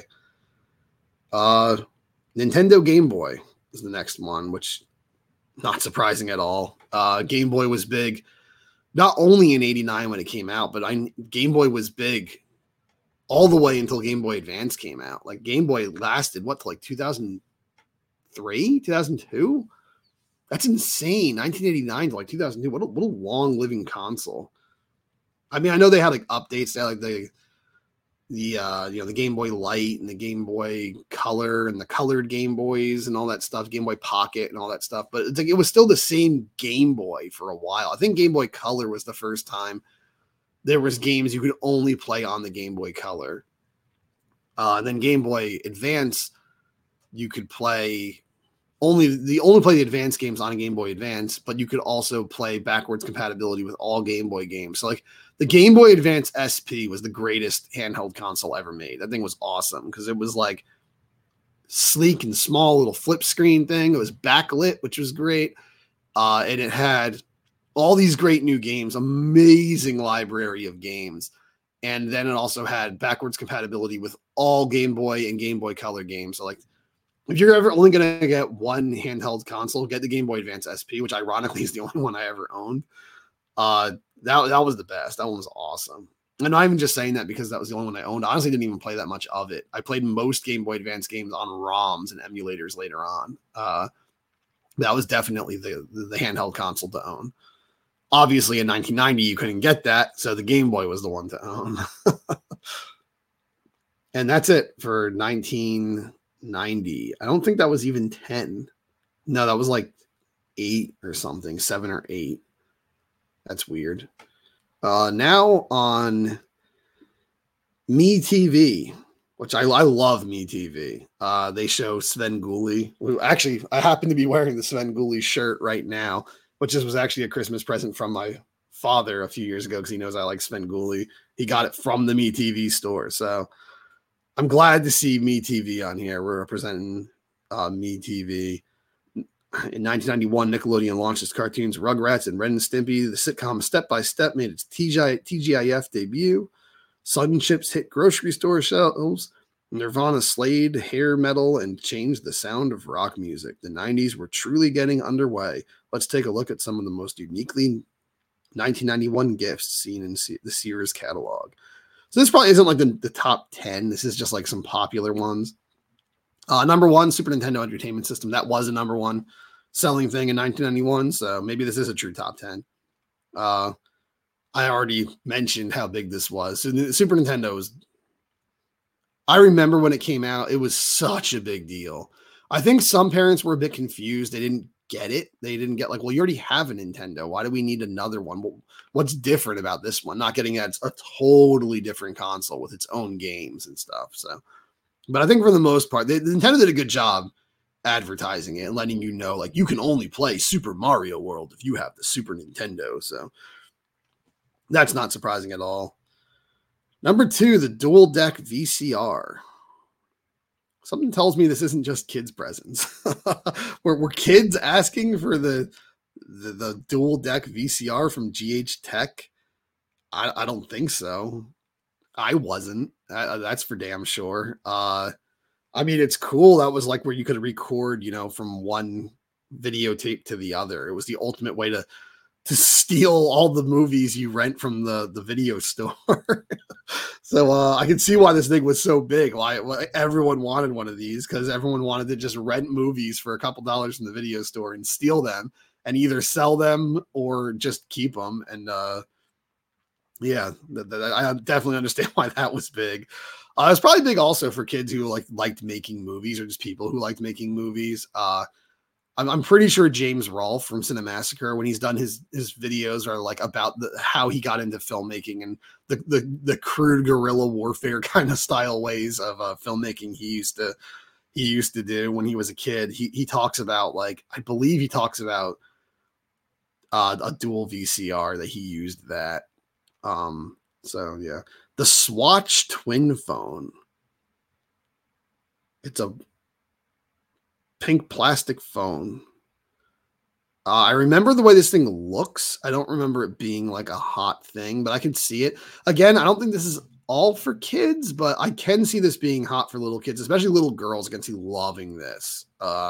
Nintendo Game Boy is the next one, which not surprising at all. Game Boy was big, not only in '89 when it came out, but Game Boy was big all the way until Game Boy Advance came out. Like Game Boy lasted till like 2003, 2002. That's insane. 1989 to like 2002. What a long living console. I mean, I know they had like updates. They had like the Game Boy Light and the Game Boy Color and the colored Game Boys and all that stuff, Game Boy Pocket and all that stuff. But it's like it was still the same Game Boy for a while. I think Game Boy Color was the first time there was games you could only play on the Game Boy Color. Then Game Boy Advance, you could play only play the advanced games on a Game Boy Advance, but you could also play backwards compatibility with all Game Boy games. So like the Game Boy Advance SP was the greatest handheld console ever made. That thing was awesome because it was like sleek and small little flip screen thing. It was backlit, which was great. And it had all these great new games, amazing library of games. And then it also had backwards compatibility with all Game Boy and Game Boy Color games. So like, if you're ever only going to get one handheld console, get the Game Boy Advance SP, which ironically is the only one I ever owned. That was the best. That one was awesome. And I'm even just saying that because that was the only one I owned. I honestly didn't even play that much of it. I played most Game Boy Advance games on ROMs and emulators later on. That was definitely the handheld console to own. Obviously, in 1990, you couldn't get that, so the Game Boy was the one to own. And that's it for 1990. I don't think that was even 10. No, that was like 8 or something, 7 or 8. That's weird. Now on MeTV, which I love MeTV. They show Svengoolie. Actually, I happen to be wearing the Svengoolie shirt right now, which was actually a Christmas present from my father a few years ago because he knows I like Svengoolie. He got it from the MeTV store. So I'm glad to see MeTV on here. We're representing MeTV. In 1991, Nickelodeon launched its cartoons Rugrats and Ren and Stimpy. The sitcom Step by Step made its TGIF debut. Sun Chips hit grocery store shelves. Nirvana slayed hair metal and changed the sound of rock music. The 90s were truly getting underway. Let's take a look at some of the most uniquely 1991 gifts seen in the Sears catalog. So this probably isn't like the top 10. This is just like some popular ones. Number 1, Super Nintendo Entertainment System. That was a number 1 selling thing in 1991. So maybe this is a true top 10. I already mentioned how big this was. So the Super Nintendo was, I remember when it came out, it was such a big deal. I think some parents were a bit confused. They didn't get it. They didn't get like, well, you already have a Nintendo. Why do we need another one? What's different about this one? Not getting a totally different console with its own games and stuff. So, but I think for the most part, Nintendo did a good job advertising it and letting you know, like, you can only play Super Mario World if you have the Super Nintendo. So that's not surprising at all. Number 2, the Dual Deck VCR. Something tells me this isn't just kids' presents. Were kids asking for the Dual Deck VCR from GH Tech? I don't think so. I wasn't. That's for damn sure. I mean, it's cool. That was like where you could record, from one videotape to the other. It was the ultimate way to steal all the movies you rent from the video store. So I can see why this thing was so big. Why everyone wanted one of these, because everyone wanted to just rent movies for a couple dollars from the video store and steal them and either sell them or just keep them. And yeah, I definitely understand why that was big. It's probably big also for kids who liked making movies, or just people who liked making movies. I'm pretty sure James Rolfe from Cinemassacre, when he's done his videos, are like about how he got into filmmaking and the crude guerrilla warfare kind of style ways of filmmaking he he used to do when he was a kid. He talks about, like, I believe he talks about a dual VCR that he used that. So yeah, the Swatch twin phone. It's a pink plastic phone. I remember the way this thing looks. I don't remember it being like a hot thing, but I can see it. Again, I don't think this is all for kids, but I can see this being hot for little kids, especially little girls. I can see loving this.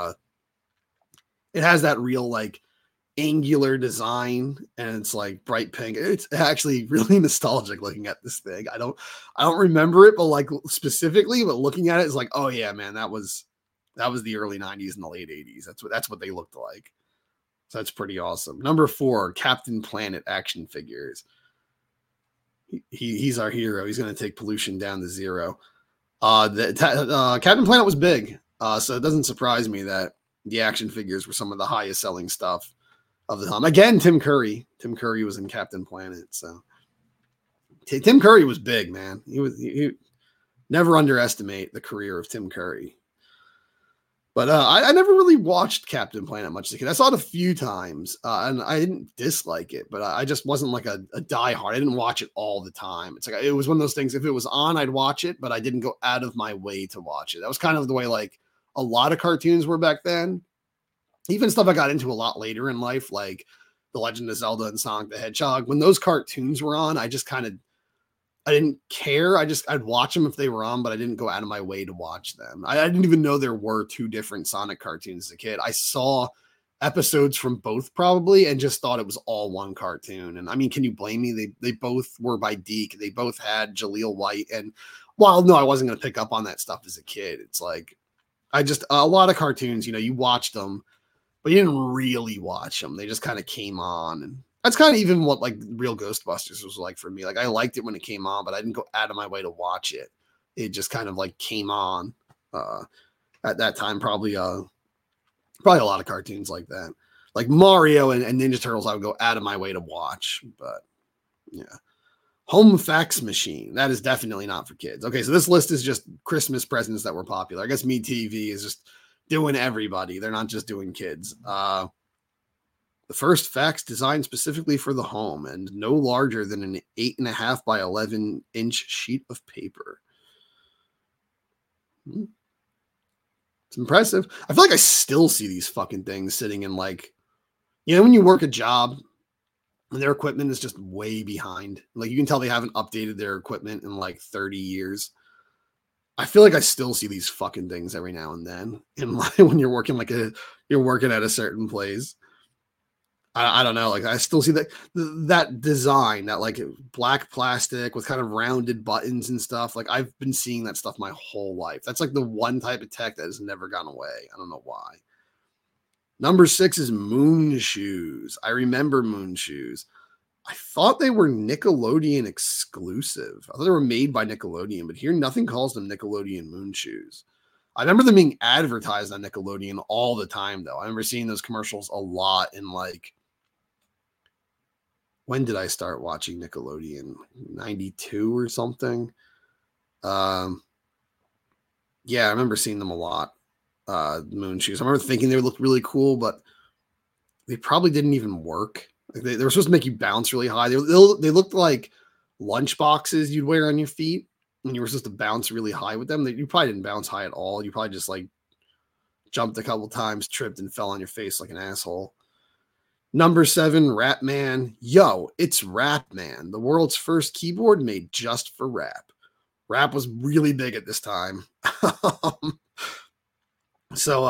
It has that real like angular design, and it's like bright pink. It's actually really nostalgic looking at this thing. I don't remember it, but like specifically, but looking at it is like, oh yeah, man, that was the early 90s and the late 80s. That's what they looked like. So that's pretty awesome. Number 4, Captain Planet action figures. He's our hero. He's going to take pollution down to zero. Captain Planet was big, so it doesn't surprise me that the action figures were some of the highest selling stuff of the time. Again, Tim Curry. Tim Curry was in Captain Planet, so Tim Curry was big, man. He never underestimate the career of Tim Curry. But I never really watched Captain Planet much as a kid. I saw it a few times, and I didn't dislike it, but I just wasn't like a diehard. I didn't watch it all the time. It's like it was one of those things. If it was on, I'd watch it, but I didn't go out of my way to watch it. That was kind of the way like a lot of cartoons were back then. Even stuff I got into a lot later in life, like The Legend of Zelda and Sonic the Hedgehog. When those cartoons were on, I didn't care. I'd watch them if they were on, but I didn't go out of my way to watch them. I didn't even know there were 2 different Sonic cartoons as a kid. I saw episodes from both probably and just thought it was all one cartoon. And I mean, can you blame me? They both were by Deke. They both had Jaleel White. And while no, I wasn't going to pick up on that stuff as a kid. It's like, a lot of cartoons, you watched them, but you didn't really watch them. They just kind of came on, and that's kind of even what like Real Ghostbusters was like for me. Like I liked it when it came on, but I didn't go out of my way to watch it. It just kind of like came on at that time. Probably a lot of cartoons like that, like Mario and Ninja Turtles. I would go out of my way to watch, but yeah. Home fax machine. That is definitely not for kids. Okay, so this list is just Christmas presents that were popular. I guess MeTV is just doing everybody. They're not just doing kids. The first fax designed specifically for the home and no larger than an 8.5 by 11 inch sheet of paper. It's impressive. I feel like I still see these fucking things sitting in like, when you work a job and their equipment is just way behind. Like you can tell they haven't updated their equipment in like 30 years. I feel like I still see these fucking things every now and then. And like when you're working you're working at a certain place. I don't know. Like I still see that design, that like black plastic with kind of rounded buttons and stuff. Like I've been seeing that stuff my whole life. That's like the one type of tech that has never gone away. I don't know why. Number 6 is Moon Shoes. I remember Moon Shoes. I thought they were Nickelodeon exclusive. I thought they were made by Nickelodeon, but here nothing calls them Nickelodeon Moon Shoes. I remember them being advertised on Nickelodeon all the time, though. I remember seeing those commercials a lot in like, when did I start watching Nickelodeon? 92 or something. Yeah, I remember seeing them a lot. Moon Shoes. I remember thinking they would look really cool, but they probably didn't even work. Like they were supposed to make you bounce really high. They looked like lunch boxes you'd wear on your feet, and you were supposed to bounce really high with them. You probably didn't bounce high at all. You probably just like jumped a couple times, tripped, and fell on your face like an asshole. Number 7, Rap Man. Yo, it's Rap Man, the world's first keyboard made just for rap. Rap was really big at this time. So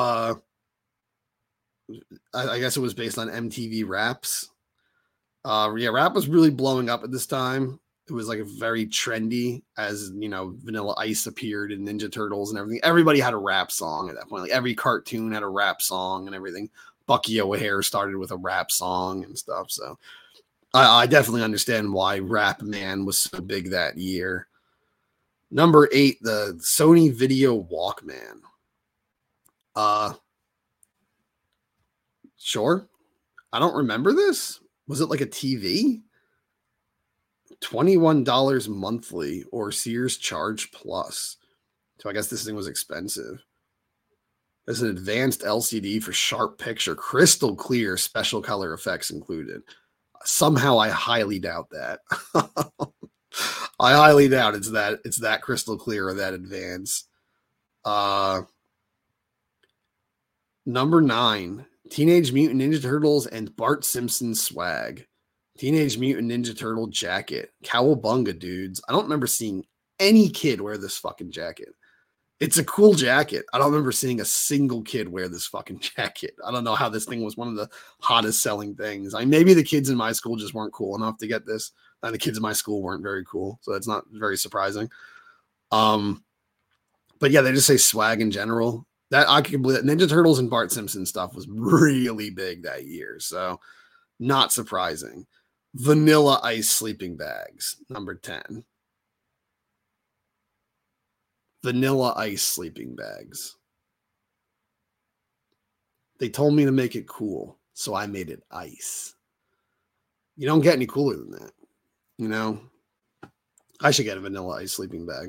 I guess it was based on MTV Raps. Yeah, rap was really blowing up at this time. It was like a very trendy, as Vanilla Ice appeared in Ninja Turtles and everything. Everybody had a rap song at that point. Like every cartoon had a rap song and everything. Bucky O'Hare started with a rap song and stuff. So I definitely understand why Rap Man was so big that year. Number 8, the Sony Video Walkman. Sure. I don't remember this. Was it like a TV? $21 monthly or Sears Charge Plus. So I guess this thing was expensive. There's an advanced LCD for sharp picture, crystal clear, special color effects included. Somehow I highly doubt that. I highly doubt it's that crystal clear or that advanced. Number 9, Teenage Mutant Ninja Turtles and Bart Simpson swag. Teenage Mutant Ninja Turtle jacket. Cowabunga, dudes. I don't remember seeing any kid wear this fucking jacket. It's a cool jacket. I don't remember seeing a single kid wear this fucking jacket. I don't know how this thing was one of the hottest selling things. Maybe the kids in my school just weren't cool enough to get this. And the kids in my school weren't very cool. So that's not very surprising. But yeah, they just say swag in general. That I can believe that Ninja Turtles and Bart Simpson stuff was really big that year. So not surprising. Vanilla Ice sleeping bags, number 10. Vanilla Ice sleeping bags. They told me to make it cool, so I made it ice. You don't get any cooler than that. You know? I should get a Vanilla Ice sleeping bag.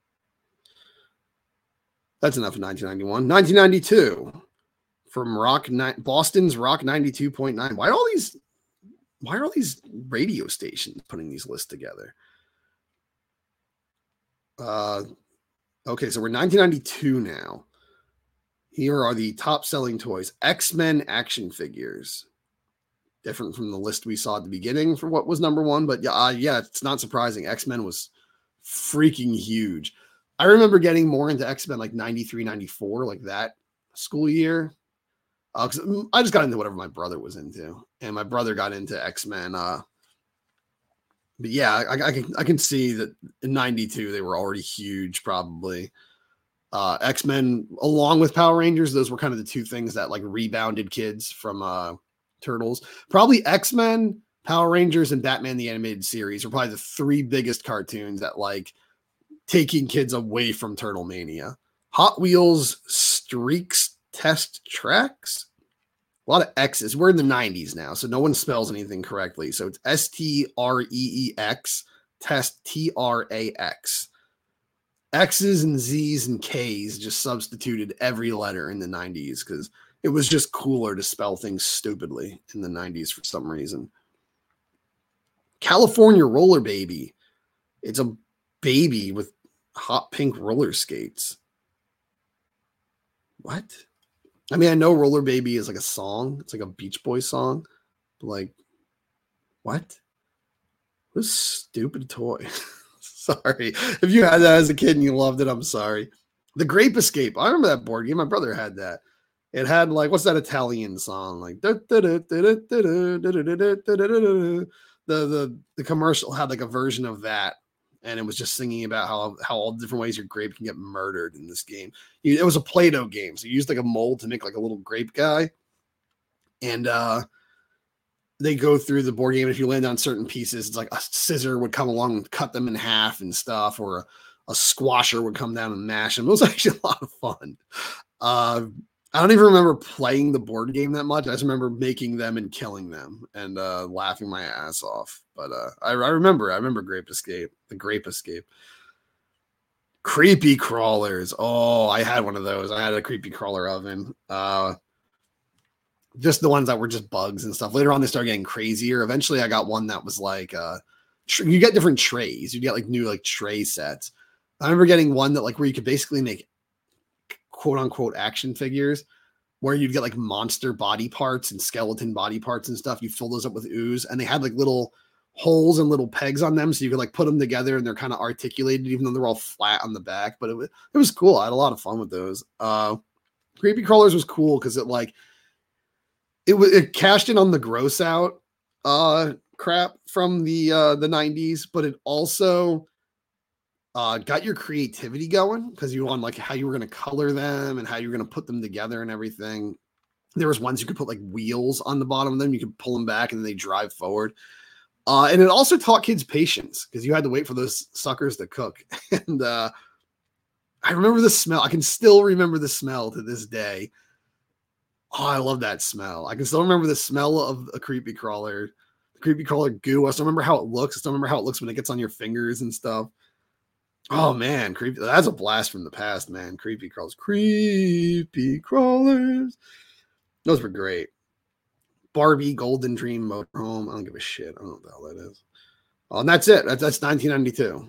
That's enough of 1991. 1992 from Boston's Rock 92.9. Why are all these radio stations putting these lists together? Okay, so we're 1992 now. Here are the top selling toys. X-Men action figures. Different from the list we saw at the beginning for what was number 1, but yeah, it's not surprising. X-Men was freaking huge. I remember getting more into X-Men like 93, 94, like that school year. Because I just got into whatever my brother was into, and my brother got into X-Men. But yeah, I can see that in 92 they were already huge, probably. X-Men along with Power Rangers, those were kind of the two things that like rebounded kids from Turtles. Probably X-Men, Power Rangers, and Batman the Animated Series are probably the 3 biggest cartoons that like taking kids away from Turtle Mania. Hot Wheels Streaks Test Tracks. A lot of X's. We're in the 90s now, so no one spells anything correctly. So it's STREEX, test TRAX. X's and Z's and K's just substituted every letter in the 90s because it was just cooler to spell things stupidly in the 90s for some reason. California Roller Baby. It's a baby with hot pink roller skates. What? I mean, I know Roller Baby is like a song. It's like a Beach Boys song. But like, what? What a stupid toy. Sorry. If you had that as a kid and you loved it, I'm sorry. The Grape Escape. I remember that board game. My brother had that. It had like, what's that Italian song? Like, the commercial had like a version of that. And it was just singing about how all the different ways your grape can get murdered in this game. It was a Play-Doh game. So you used like a mold to make like a little grape guy. And they go through the board game. And if you land on certain pieces, it's like a scissor would come along and cut them in half and stuff. Or a squasher would come down and mash them. It was actually a lot of fun. I don't even remember playing the board game that much. I just remember making them and killing them and laughing my ass off. But I remember Grape Escape, the Grape Escape. Creepy crawlers. Oh, I had one of those. I had a creepy crawler oven. Just the ones that were just bugs and stuff. Later on, they started getting crazier. Eventually, I got one that was like, you get different trays. You get like new like tray sets. I remember getting one that like where you could basically make quote unquote action figures where you'd get like monster body parts and skeleton body parts and stuff. You fill those up with ooze, and they had like little holes and little pegs on them. So you could like put them together and they're kind of articulated, even though they're all flat on the back, but it was cool. I had a lot of fun with those. Creepy crawlers was cool because it cashed in on the gross out crap from the 90s, but it also got your creativity going because you on like how you were going to color them and how you were going to put them together and everything. There was ones you could put like wheels on the bottom of them. You could pull them back and then they drive forward. And it also taught kids patience because you had to wait for those suckers to cook. And I remember the smell. I can still remember the smell to this day. Oh, I love that smell. I can still remember the smell of a creepy crawler, the creepy crawler goo. I still remember how it looks. I still remember how it looks when it gets on your fingers and stuff. Oh man, creepy. That's a blast from the past, man. Creepy crawlers. Creepy crawlers. Those were great. Barbie, Golden Dream, Motorhome. I don't give a shit. I don't know what the hell that is. Oh, and that's it. That's 1992.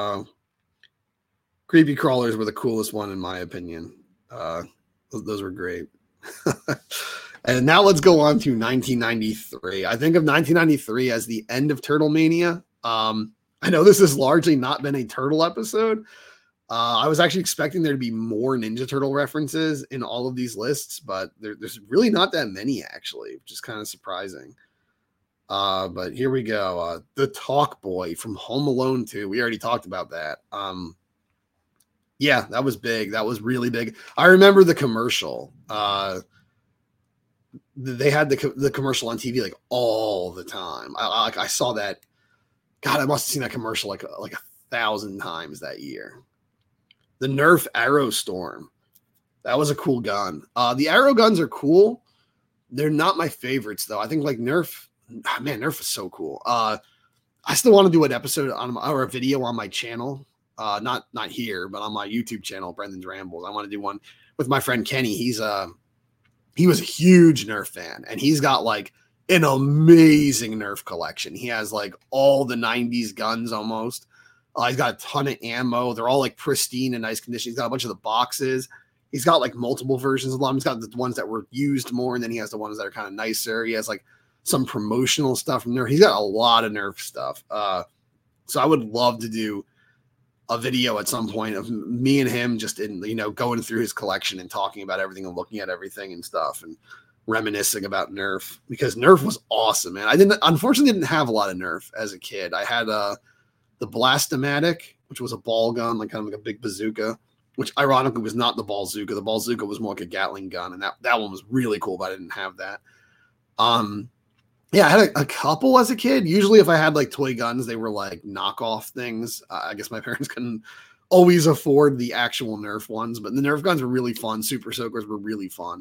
Creepy crawlers were the coolest one in my opinion. Those were great. And now let's go on to 1993. I think of 1993 as the end of Turtle Mania. I know this has largely not been a Turtle episode. I was actually expecting there to be more Ninja Turtle references in all of these lists, but there's really not that many, actually, which is kind of surprising. But here we go. The Talk Boy from Home Alone 2. We already talked about that. Yeah, that was big. That was really big. I remember the commercial. They had the commercial on TV like all the time. I saw that. God, I must have seen that commercial like 1,000 times that year. The Nerf Arrow Storm. That was a cool gun. The arrow guns are cool. They're not my favorites though. I think like Nerf, man, Nerf is so cool. I still want to do an episode or a video on my channel. Not here, but on my YouTube channel, Brendan's Rambles. I want to do one with my friend Kenny. He was a huge Nerf fan, and he's got like an amazing Nerf collection. He has like all the 90s guns almost. He's got a ton of ammo. They're all like pristine and nice condition. He's got a bunch of the boxes. He's got like multiple versions of them. He's got the ones that were used more, and then he has the ones that are kind of nicer. He has like some promotional stuff from Nerf. He's got a lot of Nerf stuff. So I would love to do a video at some point of me and him just in, going through his collection and talking about everything and looking at everything and stuff and reminiscing about Nerf, because Nerf was awesome, man. I unfortunately didn't have a lot of Nerf as a kid. I had the Blast-O-Matic, which was a ball gun, like kind of like a big bazooka, which ironically was not the Ballzooka. The Ballzooka was more like a Gatling gun, and that one was really cool, but I didn't have that. Yeah, I had a couple as a kid. Usually if I had like toy guns, they were like knockoff things. I guess my parents couldn't always afford the actual Nerf ones, but the Nerf guns were really fun. Super Soakers were really fun.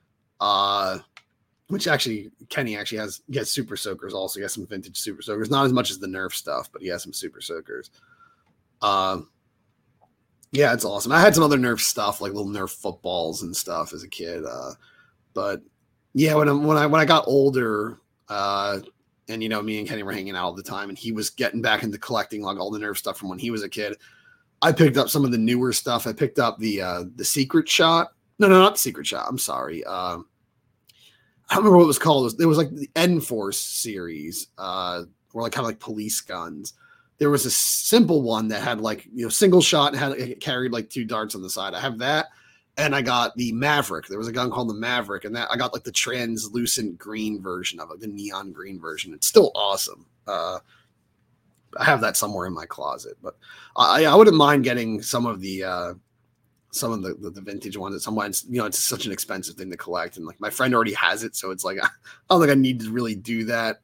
Which actually, Kenny actually gets Super Soakers also. He has some vintage Super Soakers. Not as much as the Nerf stuff, but he has some Super Soakers. Yeah, it's awesome. I had some other Nerf stuff, like little Nerf footballs and stuff as a kid. But yeah, when I got older, and me and Kenny were hanging out all the time, and he was getting back into collecting like all the Nerf stuff from when he was a kid. I picked up some of the newer stuff. I picked up the Secret Shot. No, not the Secret Shot. I'm sorry. I don't remember what it was called. It was like the Enforce series, or like kind of like police guns. There was a simple one that had like, single shot and it carried like 2 darts on the side. I have that. And I got the Maverick. There was a gun called the Maverick, and that I got like the translucent green version of it, the neon green version. It's still awesome. I have that somewhere in my closet, but I wouldn't mind getting some of the vintage ones at some point. It's such an expensive thing to collect, and like my friend already has it, so it's like I don't think I need to really do that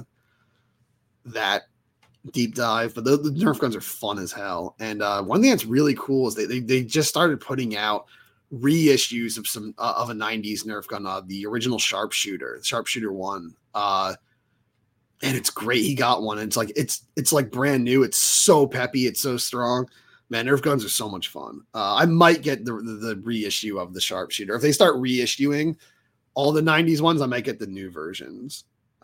deep dive. But the Nerf guns are fun as hell. And one thing that's really cool is they just started putting out reissues of some of a 90s Nerf gun, the original Sharpshooter 1, and it's great. He got one, and it's like brand new. It's so peppy, it's so strong, man. Nerf guns are so much fun. I might get the reissue of the Sharpshooter. If they start reissuing all the 90s ones, I might get the new versions.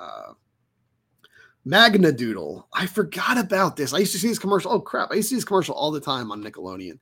Magna Doodle, I forgot about this. I used to see this commercial. Oh crap, I used to see this commercial all the time on Nickelodeon.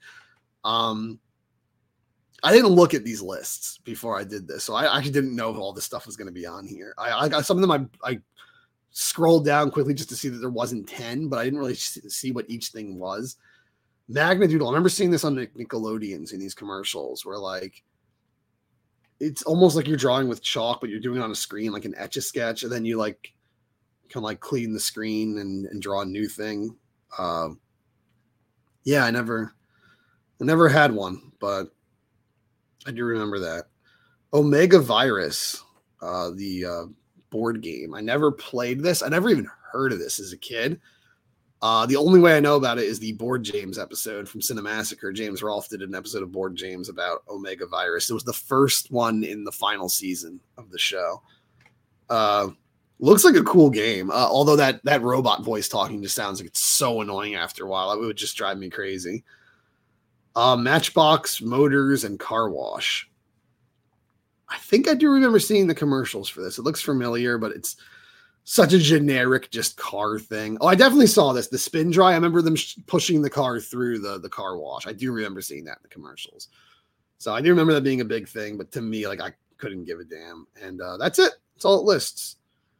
I didn't look at these lists before I did this, so I actually didn't know all this stuff was going to be on here. I got some of them. I scrolled down quickly just to see that there wasn't 10, but I didn't really see what each thing was. Magna Doodle. I remember seeing this on Nickelodeons in these commercials where like it's almost like you're drawing with chalk, but you're doing it on a screen like an Etch-a-Sketch, and then you like can like clean the screen and draw a new thing. Yeah, I never had one, but I do remember that. Omega Virus, the board game. I never played this. I never even heard of this as a kid. The only way I know about it is the Board James episode from Cinemassacre. James Rolfe did an episode of Board James about Omega Virus. It was the first one in the final season of the show. Looks like a cool game. Although that robot voice talking just sounds like it's so annoying after a while. It would just drive me crazy. Matchbox, Motors, and Car Wash. I think I do remember seeing the commercials for this. It looks familiar, but it's such a generic just car thing. Oh, I definitely saw this. The spin dry. I remember them pushing the car through the car wash. I do remember seeing that in the commercials. So I do remember that being a big thing, but to me, like, I couldn't give a damn. And that's it. That's all it lists.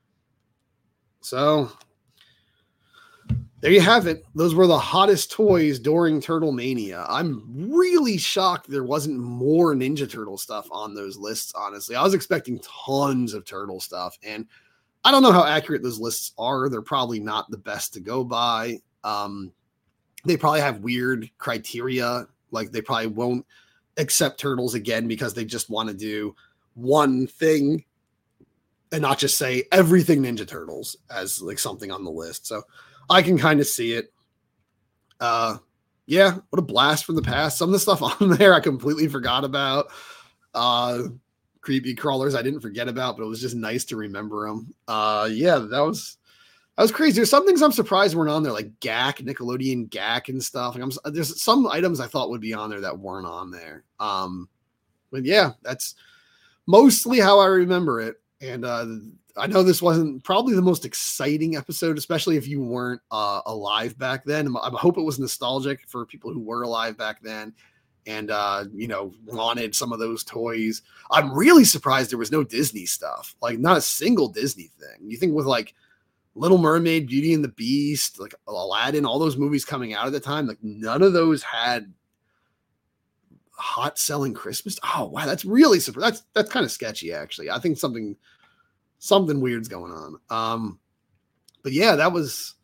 So there you have it. Those were the hottest toys during Turtle Mania. I'm really shocked there wasn't more Ninja Turtle stuff on those lists, honestly. I was expecting tons of Turtle stuff, and I don't know how accurate those lists are. They're probably not the best to go by. They probably have weird criteria. Like, they probably won't accept Turtles again because they just want to do one thing and not just say everything Ninja Turtles as like something on the list. So I can kind of see it. Yeah, what a blast from the past. Some of the stuff on there I completely forgot about. Creepy crawlers I didn't forget about, but it was just nice to remember them. Yeah, that was crazy. There's some things I'm surprised weren't on there, like GAC, Nickelodeon GAC and stuff. Like, there's some items I thought would be on there that weren't on there. But yeah, that's mostly how I remember it. And I know this wasn't probably the most exciting episode, especially if you weren't alive back then. I hope it was nostalgic for people who were alive back then and, wanted some of those toys. I'm really surprised there was no Disney stuff, like not a single Disney thing. You think with like Little Mermaid, Beauty and the Beast, like Aladdin, all those movies coming out at the time, like none of those had hot selling Christmas. Oh, wow. That's really surprising. That's kind of sketchy, actually. I think something weird's going on. But yeah, that was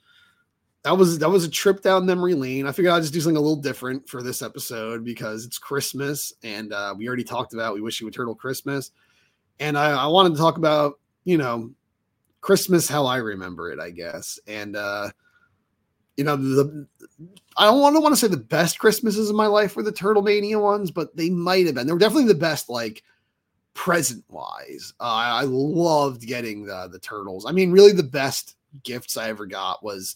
a trip down memory lane. I figured I'd just do something a little different for this episode because it's Christmas and we already talked about We Wish You a Turtle Christmas. And I wanted to talk about, Christmas, how I remember it, I guess. And, I don't want to say the best Christmases of my life were the Turtle Mania ones, but they might have been. They were definitely the best, like, present-wise. I loved getting the Turtles. I mean, really the best gifts I ever got was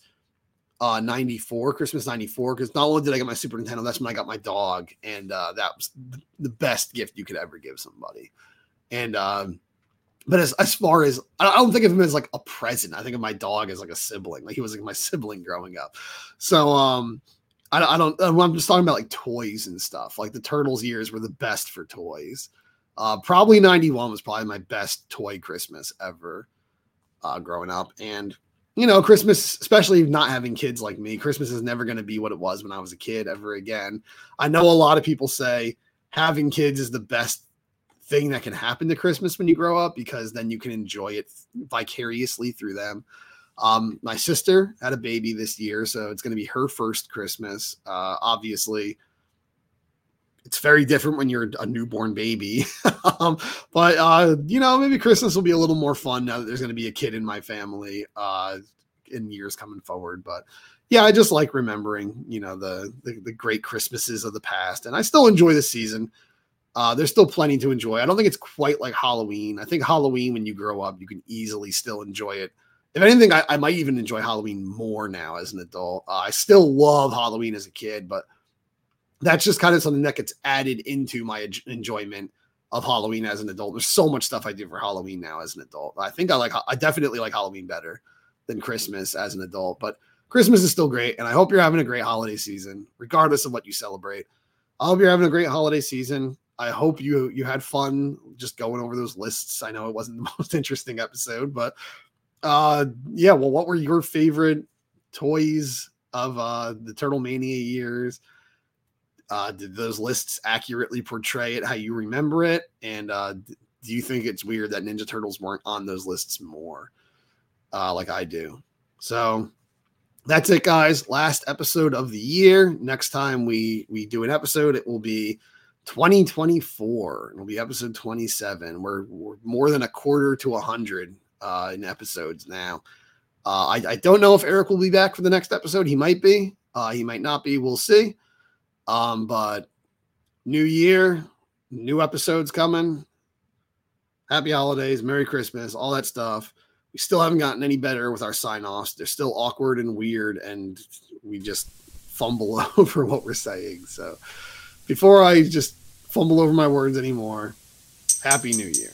Christmas 94, because not only did I get my Super Nintendo, that's when I got my dog, and that was the best gift you could ever give somebody. And but as far as, I don't think of him as like a present. I think of my dog as like a sibling. Like he was like my sibling growing up. So I'm just talking about like toys and stuff. Like the Turtles years were the best for toys. Probably 91 was probably my best toy Christmas ever growing up. And, Christmas, especially not having kids like me, Christmas is never going to be what it was when I was a kid ever again. I know a lot of people say having kids is the best thing that can happen to Christmas when you grow up, because then you can enjoy it vicariously through them. My sister had a baby this year, so it's going to be her first Christmas. Obviously, it's very different when you're a newborn baby. But maybe Christmas will be a little more fun now that there's going to be a kid in my family in years coming forward. But yeah, I just like remembering, the great Christmases of the past. And I still enjoy the season. There's still plenty to enjoy. I don't think it's quite like Halloween. I think Halloween, when you grow up, you can easily still enjoy it. If anything, I might even enjoy Halloween more now as an adult. I still love Halloween as a kid, but that's just kind of something that gets added into my enjoyment of Halloween as an adult. There's so much stuff I do for Halloween now as an adult. I definitely like Halloween better than Christmas as an adult, but Christmas is still great. And I hope you're having a great holiday season, regardless of what you celebrate. I hope you're having a great holiday season. I hope you had fun just going over those lists. I know it wasn't the most interesting episode, but yeah. Well, what were your favorite toys of the Turtle Mania years? Did those lists accurately portray it how you remember it? And do you think it's weird that Ninja Turtles weren't on those lists more like I do? So that's it, guys. Last episode of the year. Next time we do an episode, it will be 2024. It'll be episode 27. We're more than a quarter to 100 in episodes now. I don't know if Eric will be back for the next episode. He might be. He might not be. We'll see. But new year, new episodes coming. Happy holidays, Merry Christmas, all that stuff. We still haven't gotten any better with our sign-offs. They're still awkward and weird, and we just fumble over what we're saying. So before I just fumble over my words anymore, Happy New Year.